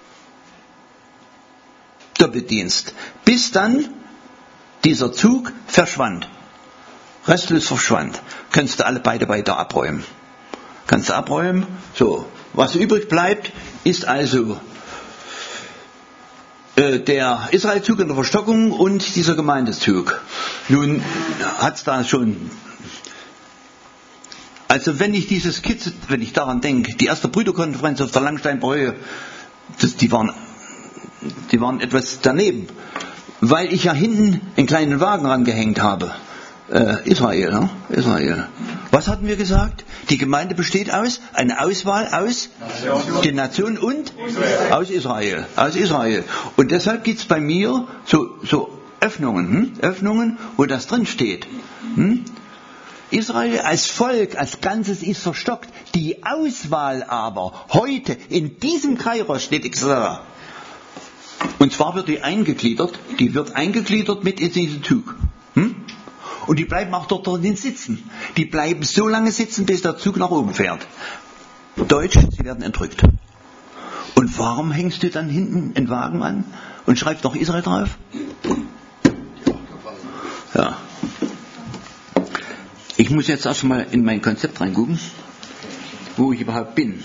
Doppeldienst. Bis dann dieser Zug verschwand. Restlos verschwand. Kannst du alle beide weiter abräumen. Kannst du abräumen. So. Was übrig bleibt, ist also der Israelzug in der Verstockung und dieser Gemeindezug. Nun hat es da schon, also wenn ich diese Skizze, wenn ich daran denke, die erste Brüderkonferenz auf der Langsteinbräu, das, die waren, die waren etwas daneben, weil ich ja hinten einen kleinen Wagen rangehängt habe. Äh, Israel, ne? Israel. Was hatten wir gesagt? Die Gemeinde besteht aus, eine Auswahl aus den Nationen und Israel. aus Israel. Aus Israel. Und deshalb gibt es bei mir so, so Öffnungen, hm? Öffnungen, wo das drin steht. Hm? Israel als Volk, als Ganzes ist verstockt. Die Auswahl aber heute in diesem Kairos steht extra. Und zwar wird die eingegliedert, die wird eingegliedert mit in diesen Zug. Hm? Und die bleiben auch dort drin sitzen. Die bleiben so lange sitzen, bis der Zug nach oben fährt. Deutsch, sie werden entrückt. Und warum hängst du dann hinten einen Wagen an und schreibst noch Israel drauf? Ja. Ich muss jetzt erstmal in mein Konzept reingucken, wo ich überhaupt bin.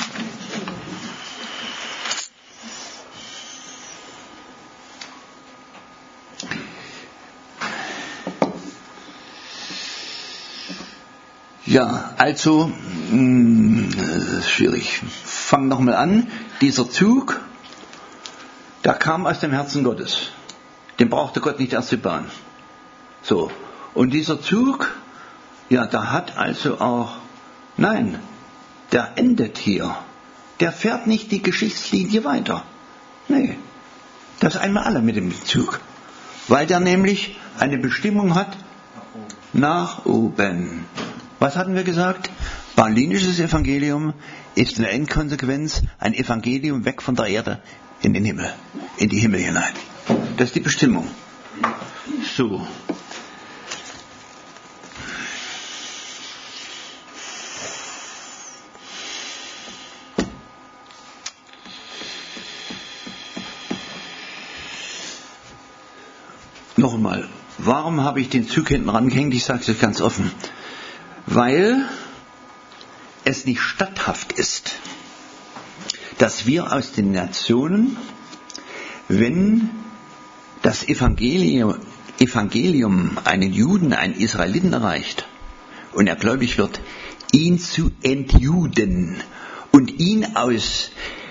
Ja, also, mh, schwierig. Fang nochmal an. Dieser Zug, der kam aus dem Herzen Gottes. Den brauchte Gott nicht erst zu bauen. So. Und dieser Zug, ja, der hat also auch, nein, der endet hier. Der fährt nicht die Geschichtslinie weiter. Nee. Das einmal alle mit dem Zug. Weil der nämlich eine Bestimmung hat nach oben. Was hatten wir gesagt? Paulinisches Evangelium ist in der Endkonsequenz ein Evangelium weg von der Erde in den Himmel, in die Himmel hinein. Das ist die Bestimmung. So. noch einmal, warum habe ich den Zug hinten rangehängt? Ich sage es euch ganz offen. Weil es nicht statthaft ist, dass wir aus den Nationen, wenn das Evangelium, Evangelium einen Juden, einen Israeliten erreicht und er gläubig wird, ihn zu entjuden und ihn aus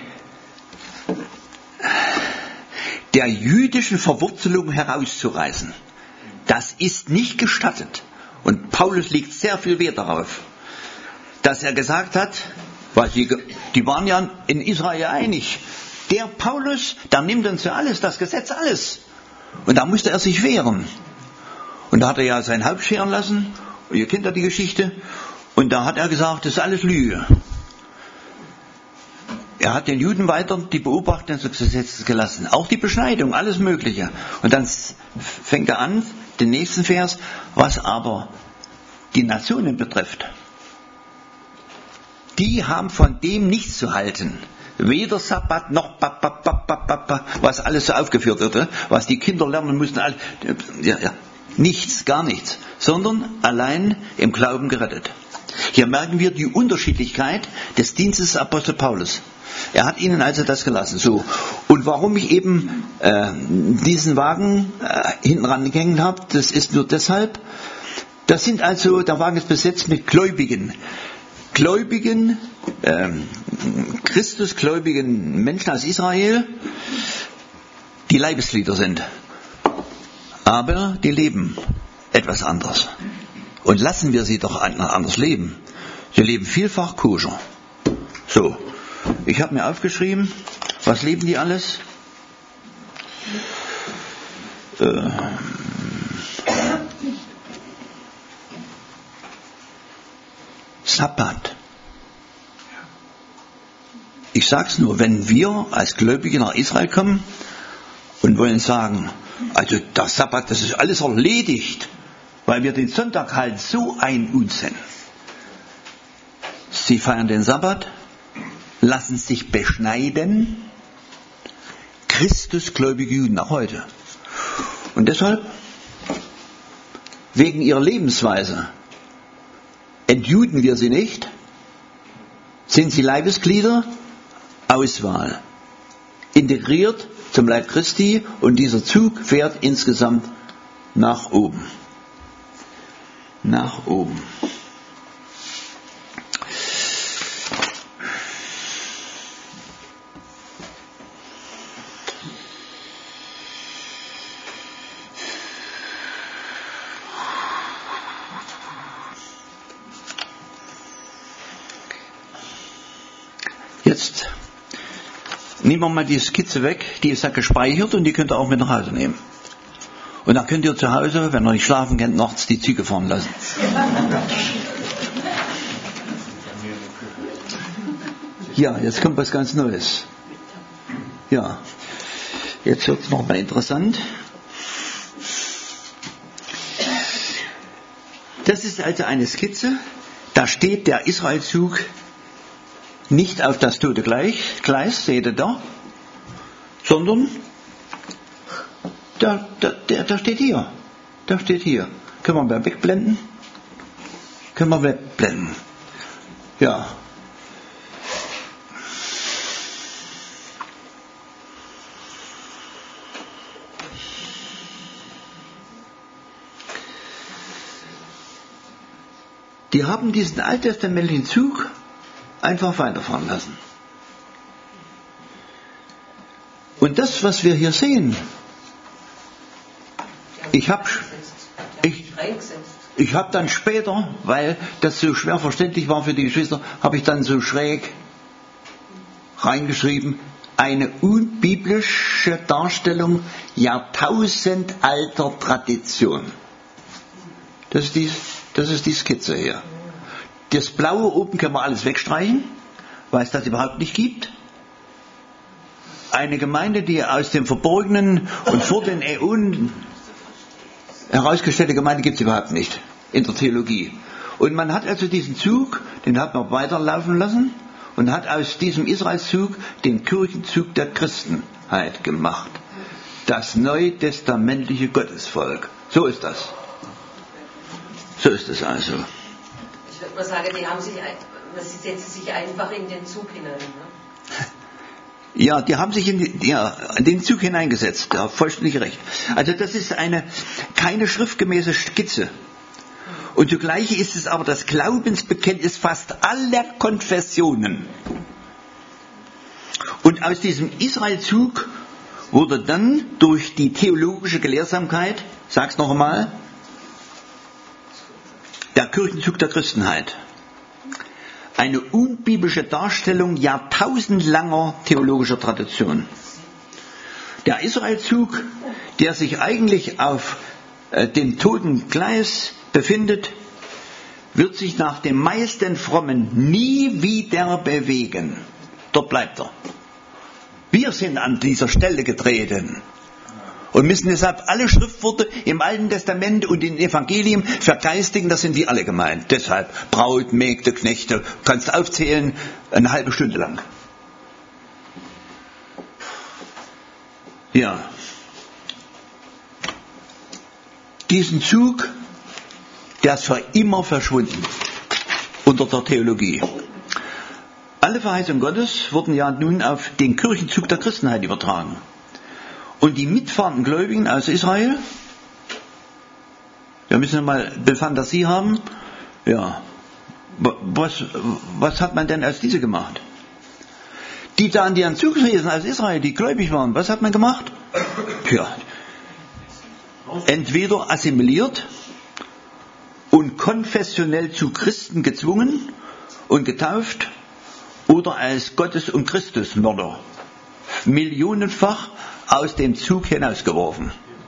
der jüdischen Verwurzelung herauszureißen. Das ist nicht gestattet. Und Paulus legt sehr viel Wert darauf, dass er gesagt hat, weil die, die waren ja in Israel einig, der Paulus, der nimmt uns ja alles, das Gesetz alles. Und da musste er sich wehren. Und da hat er ja sein Haupt scheren lassen, und ihr kennt ja die Geschichte, und da hat er gesagt, das ist alles Lüge. Er hat den Juden weiter die Beobachtung des Gesetzes gelassen, auch die Beschneidung, alles Mögliche. Und dann fängt er an, den nächsten Vers, was aber die Nationen betrifft. Die haben von dem nichts zu halten. Weder Sabbat noch ba, ba, ba, ba, ba, ba, was alles so aufgeführt wird, was die Kinder lernen mussten. Ja, ja, nichts, gar nichts. Sondern allein im Glauben gerettet. Hier merken wir die Unterschiedlichkeit des Dienstes des Apostel Paulus. Er hat ihnen also das gelassen. So. Und warum ich eben äh, diesen Wagen äh, hinten rangehängt habe, das ist nur deshalb, das sind also, der Wagen ist besetzt mit Gläubigen. Gläubigen, äh, Christusgläubigen Menschen aus Israel, die Leibesglieder sind. Aber die leben etwas anders. Und lassen wir sie doch anders leben. Sie leben vielfach koscher. So. Ich habe mir aufgeschrieben, was leben die alles? Äh, Sabbat. Ich sag's nur, wenn wir als Gläubige nach Israel kommen und wollen sagen, also der Sabbat, das ist alles erledigt, weil wir den Sonntag halten, so ein Unsinn. Sie feiern den Sabbat, lassen sich beschneiden, Christusgläubige Juden, auch heute. Und deshalb, wegen ihrer Lebensweise, entjuden wir sie nicht, sind sie Leibesglieder, Auswahl, integriert zum Leib Christi, und dieser Zug fährt insgesamt nach oben. Nach oben. Jetzt nehmen wir mal die Skizze weg, die ist ja gespeichert und die könnt ihr auch mit nach Hause nehmen. Und dann könnt ihr zu Hause, wenn ihr nicht schlafen könnt, nachts die Züge fahren lassen. Ja, jetzt kommt was ganz Neues. Ja, jetzt wird es nochmal interessant. Das ist also eine Skizze, da steht der Israelzug nicht auf das tote Gleis, seht ihr da, sondern der, der, der, der steht hier. Der steht hier. Können wir mal wegblenden? Können wir wegblenden. Ja. Die haben diesen alttestamentlichen Zug einfach weiterfahren lassen. Und das, was wir hier sehen, ich habe ich, ich hab dann später, weil das so schwer verständlich war für die Geschwister, habe ich dann so schräg reingeschrieben, eine unbiblische Darstellung jahrtausendalter Tradition. Das ist die, das ist die Skizze hier. Das Blaue oben können wir alles wegstreichen, weil es das überhaupt nicht gibt. Eine Gemeinde, die aus dem Verborgenen und vor den Äonen herausgestellte Gemeinde gibt es überhaupt nicht in der Theologie. Und man hat also diesen Zug, den hat man weiterlaufen lassen und hat aus diesem Israelszug den Kirchenzug der Christenheit gemacht. das neutestamentliche Gottesvolk. So ist das. So ist es also. Ich würde mal sagen, die haben sich, sie setzen sich einfach in den Zug hinein. Ne? Ja, die haben sich in, die, ja, in den Zug hineingesetzt. Ja, vollständig recht. Also das ist eine keine schriftgemäße Skizze. Und zugleich ist es aber das Glaubensbekenntnis fast aller Konfessionen. Und aus diesem Israelzug wurde dann durch die theologische Gelehrsamkeit, sag's noch einmal, der Kirchenzug der Christenheit. Eine unbiblische Darstellung jahrtausendlanger theologischer Tradition. Der Israelzug, der sich eigentlich auf äh, dem toten Gleis befindet, wird sich nach dem meisten Frommen nie wieder bewegen. Dort bleibt er. Wir sind an dieser Stelle getreten und müssen deshalb alle Schriftworte im Alten Testament und in den Evangelien vergeistigen, das sind wir alle gemeint. Deshalb Braut, Mägde, Knechte, kannst du aufzählen, eine halbe Stunde lang. Ja. Diesen Zug, der ist für immer verschwunden unter der Theologie. Alle Verheißungen Gottes wurden ja nun auf den Kirchenzug der Christenheit übertragen. Und die mitfahrenden Gläubigen aus Israel, wir müssen mal Fantasie haben, ja, was, was hat man denn als diese gemacht? Die da an die Zug gewesen aus Israel, die gläubig waren, was hat man gemacht? Ja, entweder assimiliert und konfessionell zu Christen gezwungen und getauft, oder als Gottes- und Christusmörder millionenfach aus dem Zug hinausgeworfen.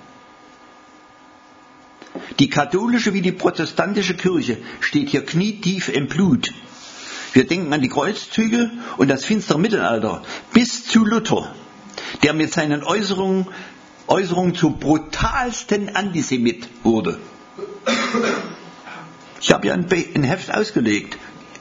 Die katholische wie die protestantische Kirche steht hier knietief im Blut. Wir denken an die Kreuzzüge und das finstere Mittelalter bis zu Luther, der mit seinen Äußerungen, Äußerungen zum brutalsten Antisemit wurde. Ich habe ja ein, ein Heft ausgelegt.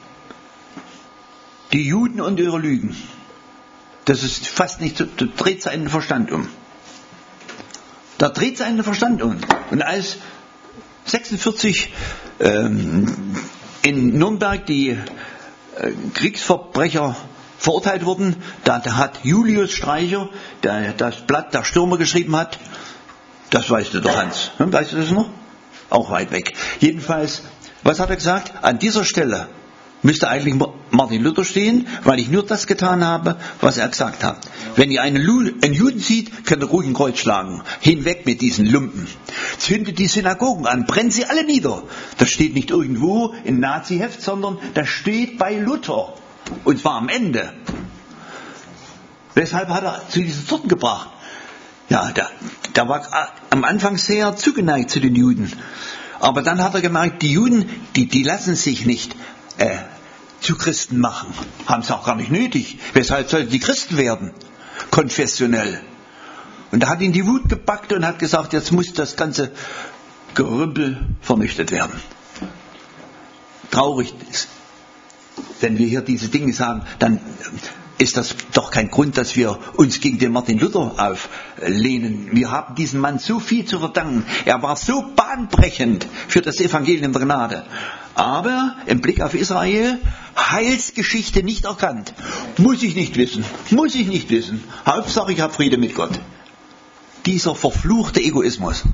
Die Juden und ihre Lügen. Das ist fast nicht so, da dreht sich einen Verstand um. Da dreht sich einen Verstand um. Und als sechsundvierzig ähm, in Nürnberg die äh, Kriegsverbrecher verurteilt wurden, da, da hat Julius Streicher, der das Blatt der Stürmer geschrieben hat, das weißt du doch, Hans. Hm, weißt du das noch? Auch weit weg. Jedenfalls, was hat er gesagt? An dieser Stelle müsste eigentlich Martin Luther stehen, weil ich nur das getan habe, was er gesagt hat. Wenn ihr einen, Lu- einen Juden sieht, könnt ihr ruhig ein Kreuz schlagen. Hinweg mit diesen Lumpen. Zündet die Synagogen an, brennt sie alle nieder. Das steht nicht irgendwo in Nazi-Heft, sondern das steht bei Luther. Und zwar am Ende. Weshalb hat er zu diesen Zorten gebracht? Ja, der, der war am Anfang sehr zugeneigt zu den Juden. Aber dann hat er gemerkt, die Juden, die, die lassen sich nicht äh, zu Christen machen. Haben es auch gar nicht nötig. Weshalb sollten die Christen werden? Konfessionell. Und da hat ihn die Wut gepackt und hat gesagt, jetzt muss das ganze Gerümpel vernichtet werden. Traurig ist, wenn wir hier diese Dinge sagen, dann ist das doch kein Grund, dass wir uns gegen den Martin Luther auflehnen. Wir haben diesem Mann so viel zu verdanken. Er war so bahnbrechend für das Evangelium der Gnade. Aber im Blick auf Israel, Heilsgeschichte nicht erkannt. Muss ich nicht wissen. Muss ich nicht wissen. Hauptsache, ich habe Friede mit Gott. Dieser verfluchte Egoismus.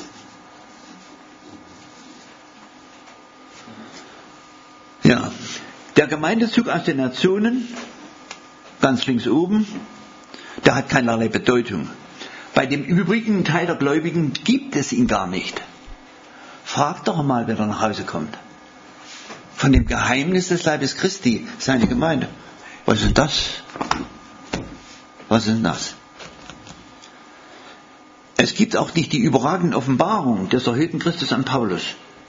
Ja, der Gemeindezug aus den Nationen, ganz links oben, der hat keinerlei Bedeutung. Bei dem übrigen Teil der Gläubigen gibt es ihn gar nicht. Fragt doch mal, wer da nach Hause kommt. Von dem Geheimnis des Leibes Christi, seine Gemeinde. Was ist das? Was ist das? Es gibt auch nicht die überragende Offenbarung des erhöhten Christus an Paulus.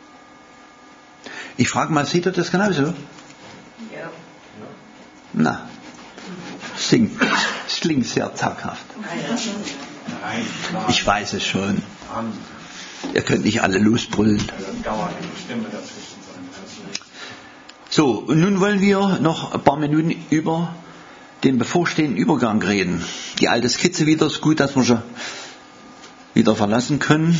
Ich frage mal, seht ihr das genauso? Ja. Na, es klingt, es klingt sehr zaghaft. Nein, klar. Ich weiß es schon. Mann, Ihr könnt nicht alle losbrüllen. da dauert eine Stimme dazwischen sein. So, und nun wollen wir noch ein paar Minuten über den bevorstehenden Übergang reden. Die alte Skizze wieder, ist gut, dass wir schon wieder verlassen können.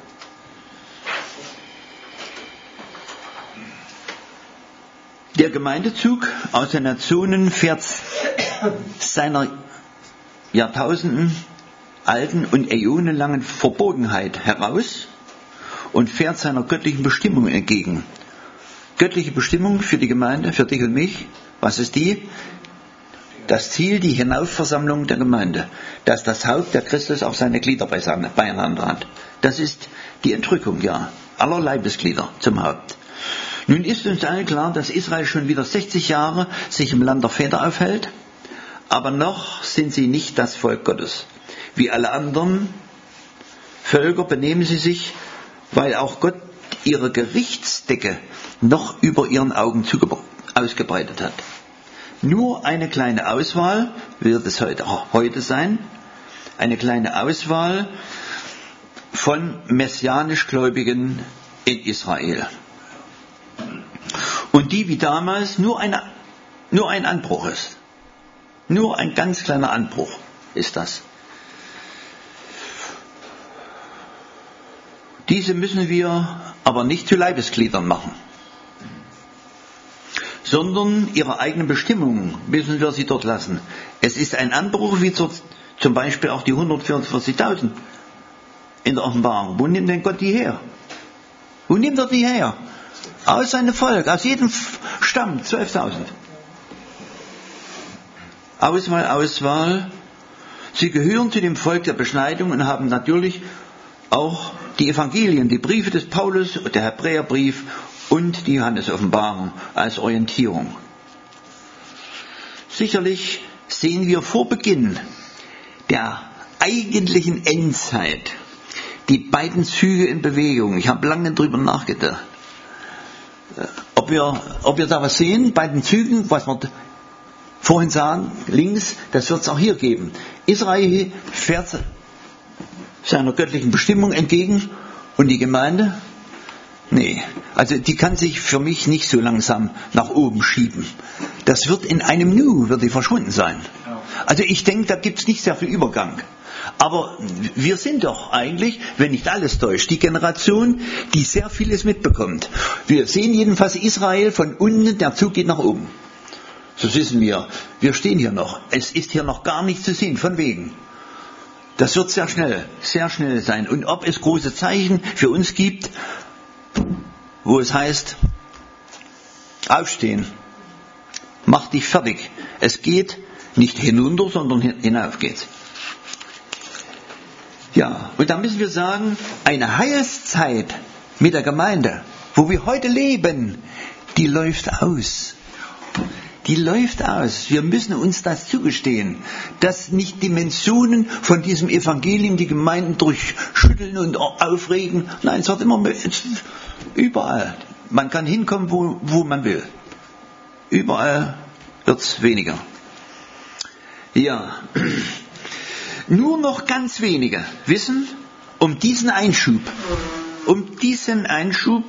Der Gemeindezug aus den Nationen fährt seiner Jahrtausenden alten und äonenlangen Verbogenheit heraus und fährt seiner göttlichen Bestimmung entgegen. Göttliche Bestimmung für die Gemeinde, für dich und mich, was ist die? Das Ziel, die Hinaufversammlung der Gemeinde, dass das Haupt der Christus auch seine Glieder beieinander hat. Das ist die Entrückung, ja, aller Leibesglieder zum Haupt. Nun ist uns allen klar, dass Israel schon wieder sechzig Jahre sich im Land der Väter aufhält, aber noch sind sie nicht das Volk Gottes. Wie alle anderen Völker benehmen sie sich, weil auch Gott ihre Gerichtsdecke noch über ihren Augen ausgebreitet hat. Nur eine kleine Auswahl wird es heute, heute sein, eine kleine Auswahl von messianisch Gläubigen in Israel. Und die wie damals nur, eine, nur ein Anbruch ist. Nur ein ganz kleiner Anbruch ist das. Diese müssen wir aber nicht zu Leibesgliedern machen, sondern ihre eigene Bestimmung müssen wir sie dort lassen. Es ist ein Anbruch, wie zur, zum Beispiel auch die hundertvierundvierzigtausend in der Offenbarung. Wo nimmt denn Gott die her? Wo nimmt er die her? Aus seinem Volk, aus jedem Stamm, zwölftausend. Auswahl, Auswahl. Sie gehören zu dem Volk der Beschneidung und haben natürlich auch die Evangelien, die Briefe des Paulus, der Hebräerbrief und die Johannes-Offenbarung als Orientierung. Sicherlich sehen wir vor Beginn der eigentlichen Endzeit die beiden Züge in Bewegung. Ich habe lange darüber nachgedacht. Ob wir, ob wir da was sehen bei den Zügen, was wir vorhin sahen, links, das wird es auch hier geben. Israel fährt seiner göttlichen Bestimmung entgegen und die Gemeinde, nee, also die kann sich für mich nicht so langsam nach oben schieben. Das wird in einem Nu, wird die verschwunden sein. Also ich denke, da gibt es nicht sehr viel Übergang. Aber wir sind doch eigentlich, wenn nicht alles täuscht, die Generation, die sehr vieles mitbekommt. Wir sehen jedenfalls Israel von unten, der Zug geht nach oben. So wissen wir, wir stehen hier noch. Es ist hier noch gar nichts zu sehen, von wegen. Das wird sehr schnell, sehr schnell sein. Und ob es große Zeichen für uns gibt, wo es heißt, aufstehen, mach dich fertig. Es geht nicht hinunter, sondern hinauf geht's. Ja, und da müssen wir sagen, eine Heilszeit mit der Gemeinde, wo wir heute leben, die läuft aus. Die läuft aus. Wir müssen uns das zugestehen, dass nicht Dimensionen von diesem Evangelium die Gemeinden durchschütteln und aufregen. Nein, es wird immer mehr, überall. Man kann hinkommen, wo, wo man will. Überall wird es weniger. Ja. Nur noch ganz wenige wissen um diesen Einschub, um diesen Einschub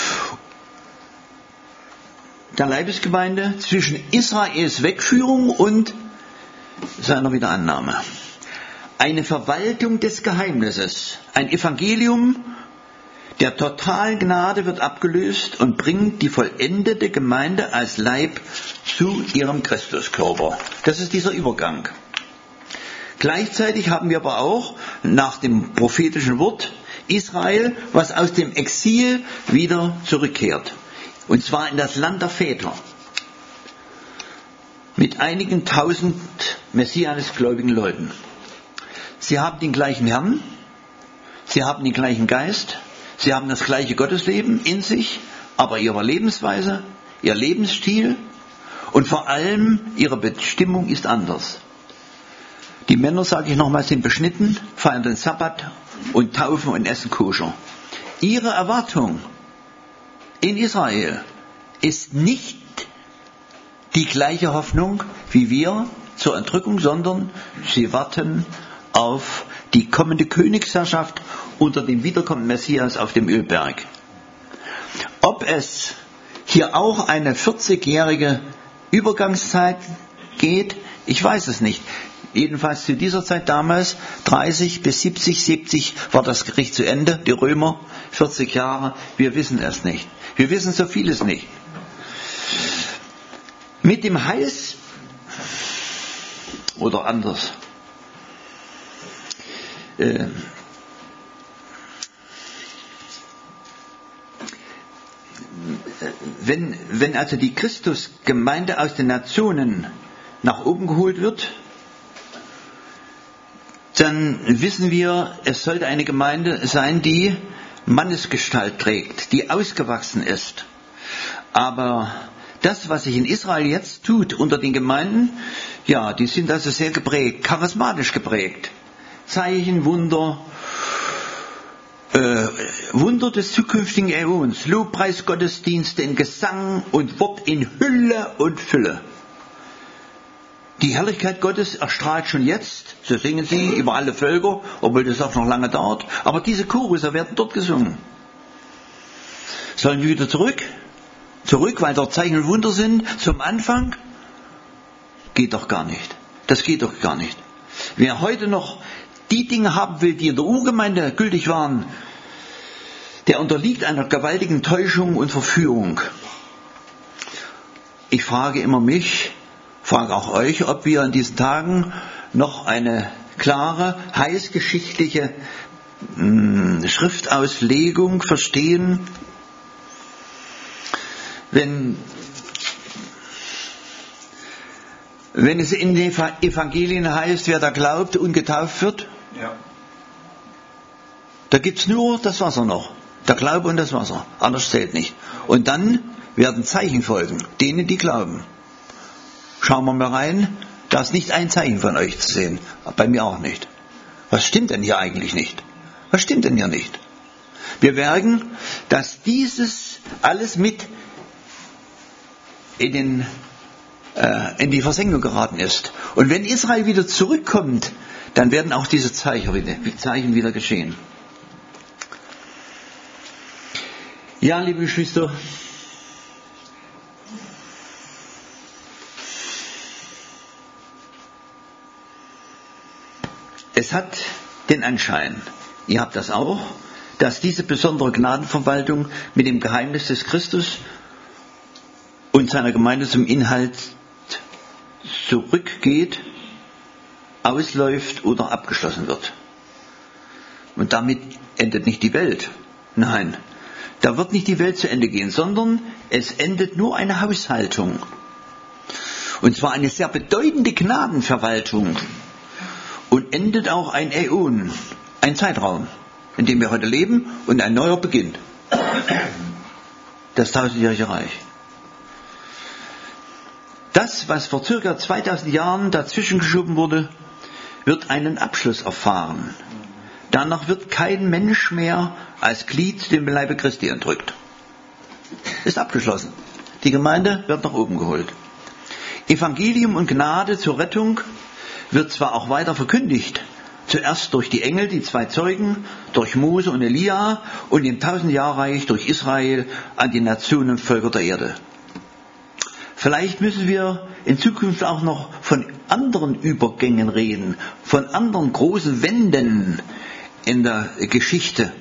der Leibesgemeinde zwischen Israels Wegführung und seiner Wiederannahme. Eine Verwaltung des Geheimnisses, ein Evangelium der totalen Gnade wird abgelöst und bringt die vollendete Gemeinde als Leib zu ihrem Christuskörper. Das ist dieser Übergang. Gleichzeitig haben wir aber auch nach dem prophetischen Wort Israel, was aus dem Exil wieder zurückkehrt. Und zwar in das Land der Väter. Mit einigen tausend messianisch gläubigen Leuten. Sie haben den gleichen Herrn, sie haben den gleichen Geist, sie haben das gleiche Gottesleben in sich, aber ihre Lebensweise, ihr Lebensstil und vor allem ihre Bestimmung ist anders. Die Männer, sage ich nochmal, sind beschnitten, feiern den Sabbat und taufen und essen koscher. Ihre Erwartung in Israel ist nicht die gleiche Hoffnung wie wir zur Entrückung, sondern sie warten auf die kommende Königsherrschaft unter dem wiederkommenden Messias auf dem Ölberg. Ob es hier auch eine vierzigjährige Übergangszeit geht, ich weiß es nicht. Jedenfalls zu dieser Zeit damals, dreißig bis siebzig, siebzig war das Gericht zu Ende, die Römer, vierzig Jahre, wir wissen es nicht. Wir wissen so vieles nicht. Mit dem Heils, oder anders, äh, wenn, wenn also die Christusgemeinde aus den Nationen nach oben geholt wird, dann wissen wir, es sollte eine Gemeinde sein, die Mannesgestalt trägt, die ausgewachsen ist. Aber das, was sich in Israel jetzt tut unter den Gemeinden, ja, die sind also sehr geprägt, charismatisch geprägt. Zeichen, Wunder, äh, Wunder des zukünftigen Äons, Lobpreisgottesdienste in Gesang und Wort in Hülle und Fülle. Die Herrlichkeit Gottes erstrahlt schon jetzt, so singen sie über alle Völker, obwohl das auch noch lange dauert. Aber diese Chorusse werden dort gesungen. Sollen wir wieder zurück? Zurück, weil dort Zeichen und Wunder sind, zum Anfang? Geht doch gar nicht. Das geht doch gar nicht. Wer heute noch die Dinge haben will, die in der Urgemeinde gültig waren, der unterliegt einer gewaltigen Täuschung und Verführung. Ich frage immer mich, frage auch euch, ob wir in diesen Tagen noch eine klare, heißgeschichtliche mh, Schriftauslegung verstehen. Wenn, wenn es in den Evangelien heißt, wer da glaubt und getauft wird, Ja. da gibt's nur das Wasser noch. Der Glaube und das Wasser. Anders zählt nicht. Und dann werden Zeichen folgen, denen, die glauben. Schauen wir mal rein, da ist nicht ein Zeichen von euch zu sehen. Bei mir auch nicht. Was stimmt denn hier eigentlich nicht? Was stimmt denn hier nicht? Wir merken, dass dieses alles mit in, den, äh, in die Versenkung geraten ist. Und wenn Israel wieder zurückkommt, dann werden auch diese Zeichen wieder, Zeichen wieder geschehen. Ja, liebe Geschwister, es hat den Anschein, ihr habt das auch, dass diese besondere Gnadenverwaltung mit dem Geheimnis des Christus und seiner Gemeinde zum Inhalt zurückgeht, ausläuft oder abgeschlossen wird. Und damit endet nicht die Welt. Nein, da wird nicht die Welt zu Ende gehen, sondern es endet nur eine Haushaltung. Und zwar eine sehr bedeutende Gnadenverwaltung. Und endet auch ein Äon, ein Zeitraum, in dem wir heute leben und ein neuer beginnt. Das tausendjährige Reich. Das, was vor circa zweitausend Jahren dazwischen geschoben wurde, wird einen Abschluss erfahren. Danach wird kein Mensch mehr als Glied dem Leibe Christi entrückt. Ist abgeschlossen. Die Gemeinde wird nach oben geholt. Evangelium und Gnade zur Rettung wird zwar auch weiter verkündigt, zuerst durch die Engel, die zwei Zeugen, durch Mose und Elia und im Tausendjahrreich durch Israel an die Nationen und Völker der Erde. Vielleicht müssen wir in Zukunft auch noch von anderen Übergängen reden, von anderen großen Wenden in der Geschichte.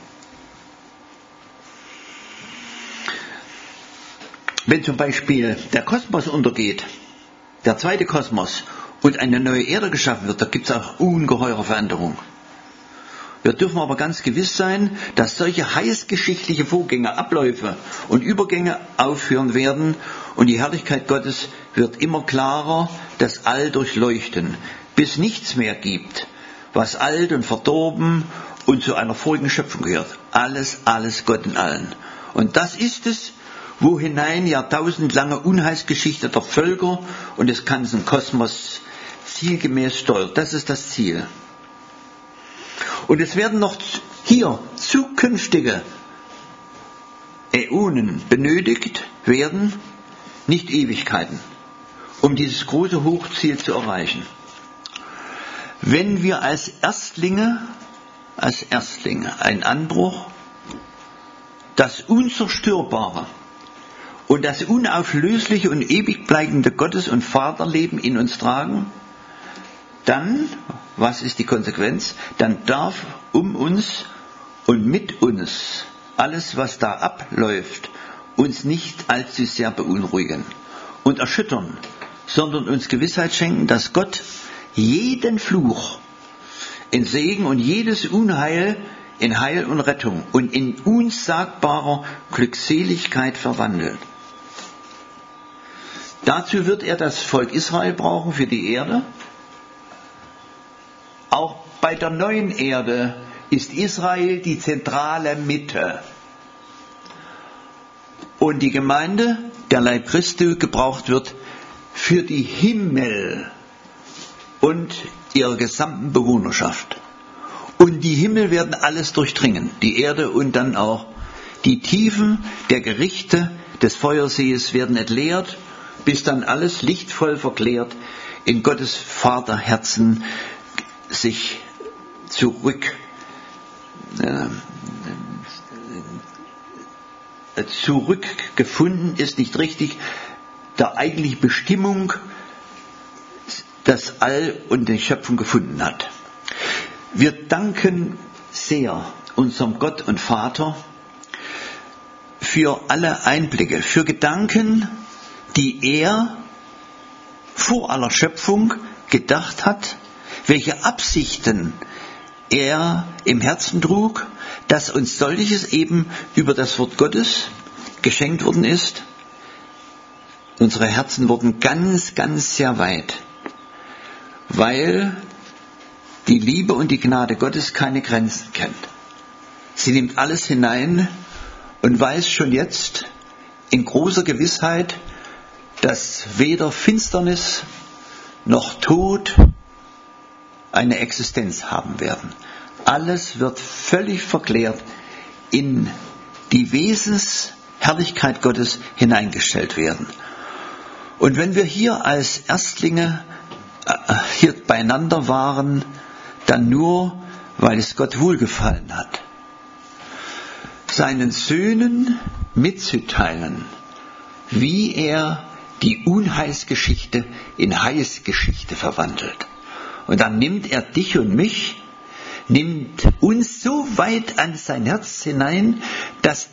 Wenn zum Beispiel der Kosmos untergeht, der zweite Kosmos, und eine neue Erde geschaffen wird, da gibt es auch ungeheure Veränderungen. Wir dürfen aber ganz gewiss sein, dass solche heißgeschichtliche Vorgänge, Abläufe und Übergänge aufhören werden und die Herrlichkeit Gottes wird immer klarer das All durchleuchten, bis nichts mehr gibt, was alt und verdorben und zu einer vorigen Schöpfung gehört. Alles, alles Gott in allen. Und das ist es, wo hinein jahrtausendlange Unheilsgeschichte der Völker und des ganzen Kosmos zielgemäß steuert. Das ist das Ziel. Und es werden noch hier zukünftige Äonen benötigt werden, nicht Ewigkeiten, um dieses große Hochziel zu erreichen. Wenn wir als Erstlinge, als Erstlinge einen Anbruch, das Unzerstörbare und das unauflösliche und ewig bleibende Gottes- und Vaterleben in uns tragen, dann, was ist die Konsequenz? Dann darf um uns und mit uns alles, was da abläuft, uns nicht allzu sehr beunruhigen und erschüttern, sondern uns Gewissheit schenken, dass Gott jeden Fluch in Segen und jedes Unheil in Heil und Rettung und in unsagbarer Glückseligkeit verwandelt. Dazu wird er das Volk Israel brauchen für die Erde. Auch bei der neuen Erde ist Israel die zentrale Mitte. Und die Gemeinde, der Leib Christi, gebraucht wird für die Himmel und ihre gesamten Bewohnerschaft. Und die Himmel werden alles durchdringen, die Erde und dann auch die Tiefen der Gerichte des Feuersees werden entleert, bis dann alles lichtvoll verklärt in Gottes Vaterherzen sich zurück äh, zurückgefunden ist, nicht richtig, der eigentliche Bestimmung das All und die Schöpfung gefunden hat. Wir danken sehr unserem Gott und Vater für alle Einblicke, für Gedanken, die er vor aller Schöpfung gedacht hat, welche Absichten er im Herzen trug, dass uns solches eben über das Wort Gottes geschenkt worden ist. Unsere Herzen wurden ganz, ganz sehr weit, weil die Liebe und die Gnade Gottes keine Grenzen kennt. Sie nimmt alles hinein und weiß schon jetzt in großer Gewissheit, dass weder Finsternis noch Tod eine Existenz haben werden. Alles wird völlig verklärt in die Wesensherrlichkeit Gottes hineingestellt werden. Und wenn wir hier als Erstlinge äh, hier beieinander waren, dann nur, weil es Gott wohlgefallen hat, seinen Söhnen mitzuteilen, wie er die Unheilsgeschichte in Heilsgeschichte verwandelt. Und dann nimmt er dich und mich, nimmt uns so weit an sein Herz hinein, dass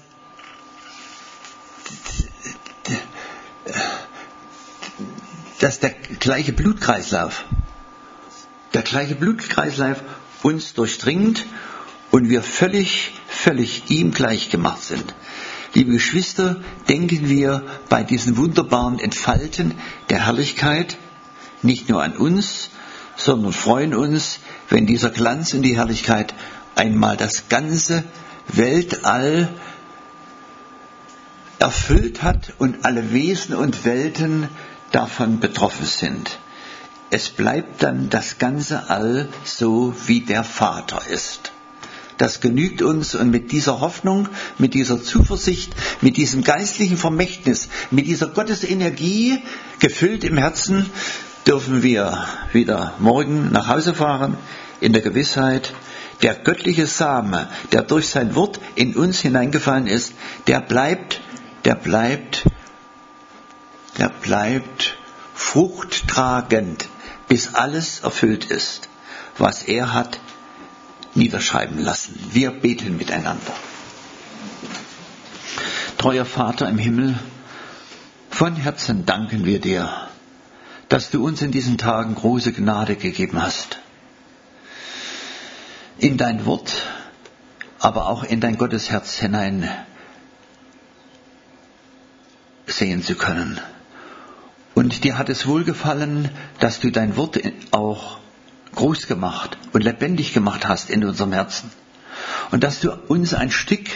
dass der gleiche Blutkreislauf, der gleiche Blutkreislauf uns durchdringt und wir völlig, völlig ihm gleich gemacht sind. Liebe Geschwister, denken wir bei diesen wunderbaren Entfalten der Herrlichkeit nicht nur an uns, sondern freuen uns, wenn dieser Glanz und die Herrlichkeit einmal das ganze Weltall erfüllt hat und alle Wesen und Welten davon betroffen sind. Es bleibt dann das ganze All so, wie der Vater ist. Das genügt uns und mit dieser Hoffnung, mit dieser Zuversicht, mit diesem geistlichen Vermächtnis, mit dieser Gottesenergie gefüllt im Herzen, dürfen wir wieder morgen nach Hause fahren in der Gewissheit, der göttliche Same, der durch sein Wort in uns hineingefallen ist, der bleibt, der bleibt, der bleibt fruchttragend, bis alles erfüllt ist, was er hat niederschreiben lassen. Wir beten miteinander. Treuer Vater im Himmel, von Herzen danken wir dir, dass du uns in diesen Tagen große Gnade gegeben hast. In dein Wort, aber auch in dein Gottesherz hinein sehen zu können. Und dir hat es wohlgefallen, dass du dein Wort auch groß gemacht und lebendig gemacht hast in unserem Herzen. Und dass du uns ein Stück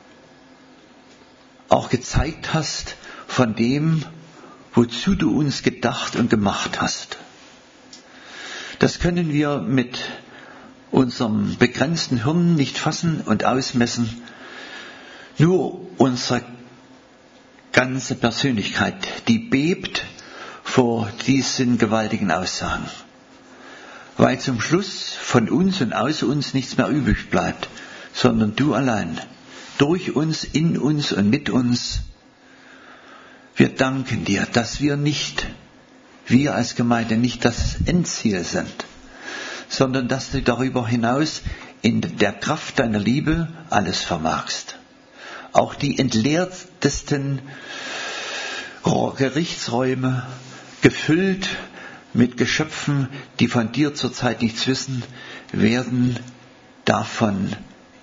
auch gezeigt hast von dem, wozu du uns gedacht und gemacht hast. Das können wir mit unserem begrenzten Hirn nicht fassen und ausmessen. Nur unsere ganze Persönlichkeit, die bebt vor diesen gewaltigen Aussagen. Weil zum Schluss von uns und aus uns nichts mehr übrig bleibt, sondern du allein, durch uns, in uns und mit uns. Wir danken dir, dass wir nicht, wir als Gemeinde nicht das Endziel sind, sondern dass du darüber hinaus in der Kraft deiner Liebe alles vermagst. Auch die entleertesten Gerichtsräume, gefüllt mit Geschöpfen, die von dir zurzeit nichts wissen, werden davon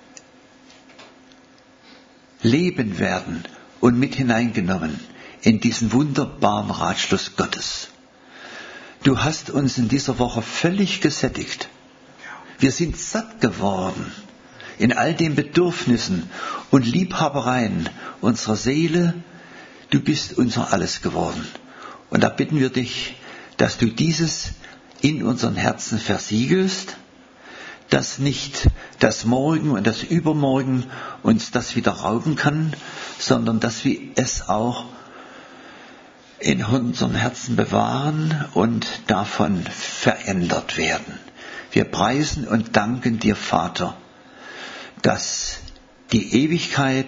leben werden und mit hineingenommen in diesen wunderbaren Ratschluss Gottes. Du hast uns in dieser Woche völlig gesättigt. Wir sind satt geworden in all den Bedürfnissen und Liebhabereien unserer Seele. Du bist unser Alles geworden. Und da bitten wir dich, dass du dieses in unseren Herzen versiegelst, dass nicht das Morgen und das Übermorgen uns das wieder rauben kann, sondern dass wir es auch in unseren Herzen bewahren und davon verändert werden. Wir preisen und danken dir, Vater, dass die Ewigkeit,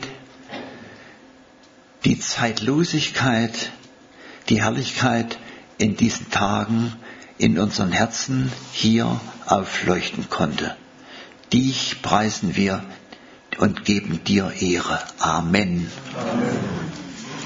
die Zeitlosigkeit, die Herrlichkeit in diesen Tagen in unseren Herzen hier aufleuchten konnte. Dich preisen wir und geben dir Ehre. Amen. Amen.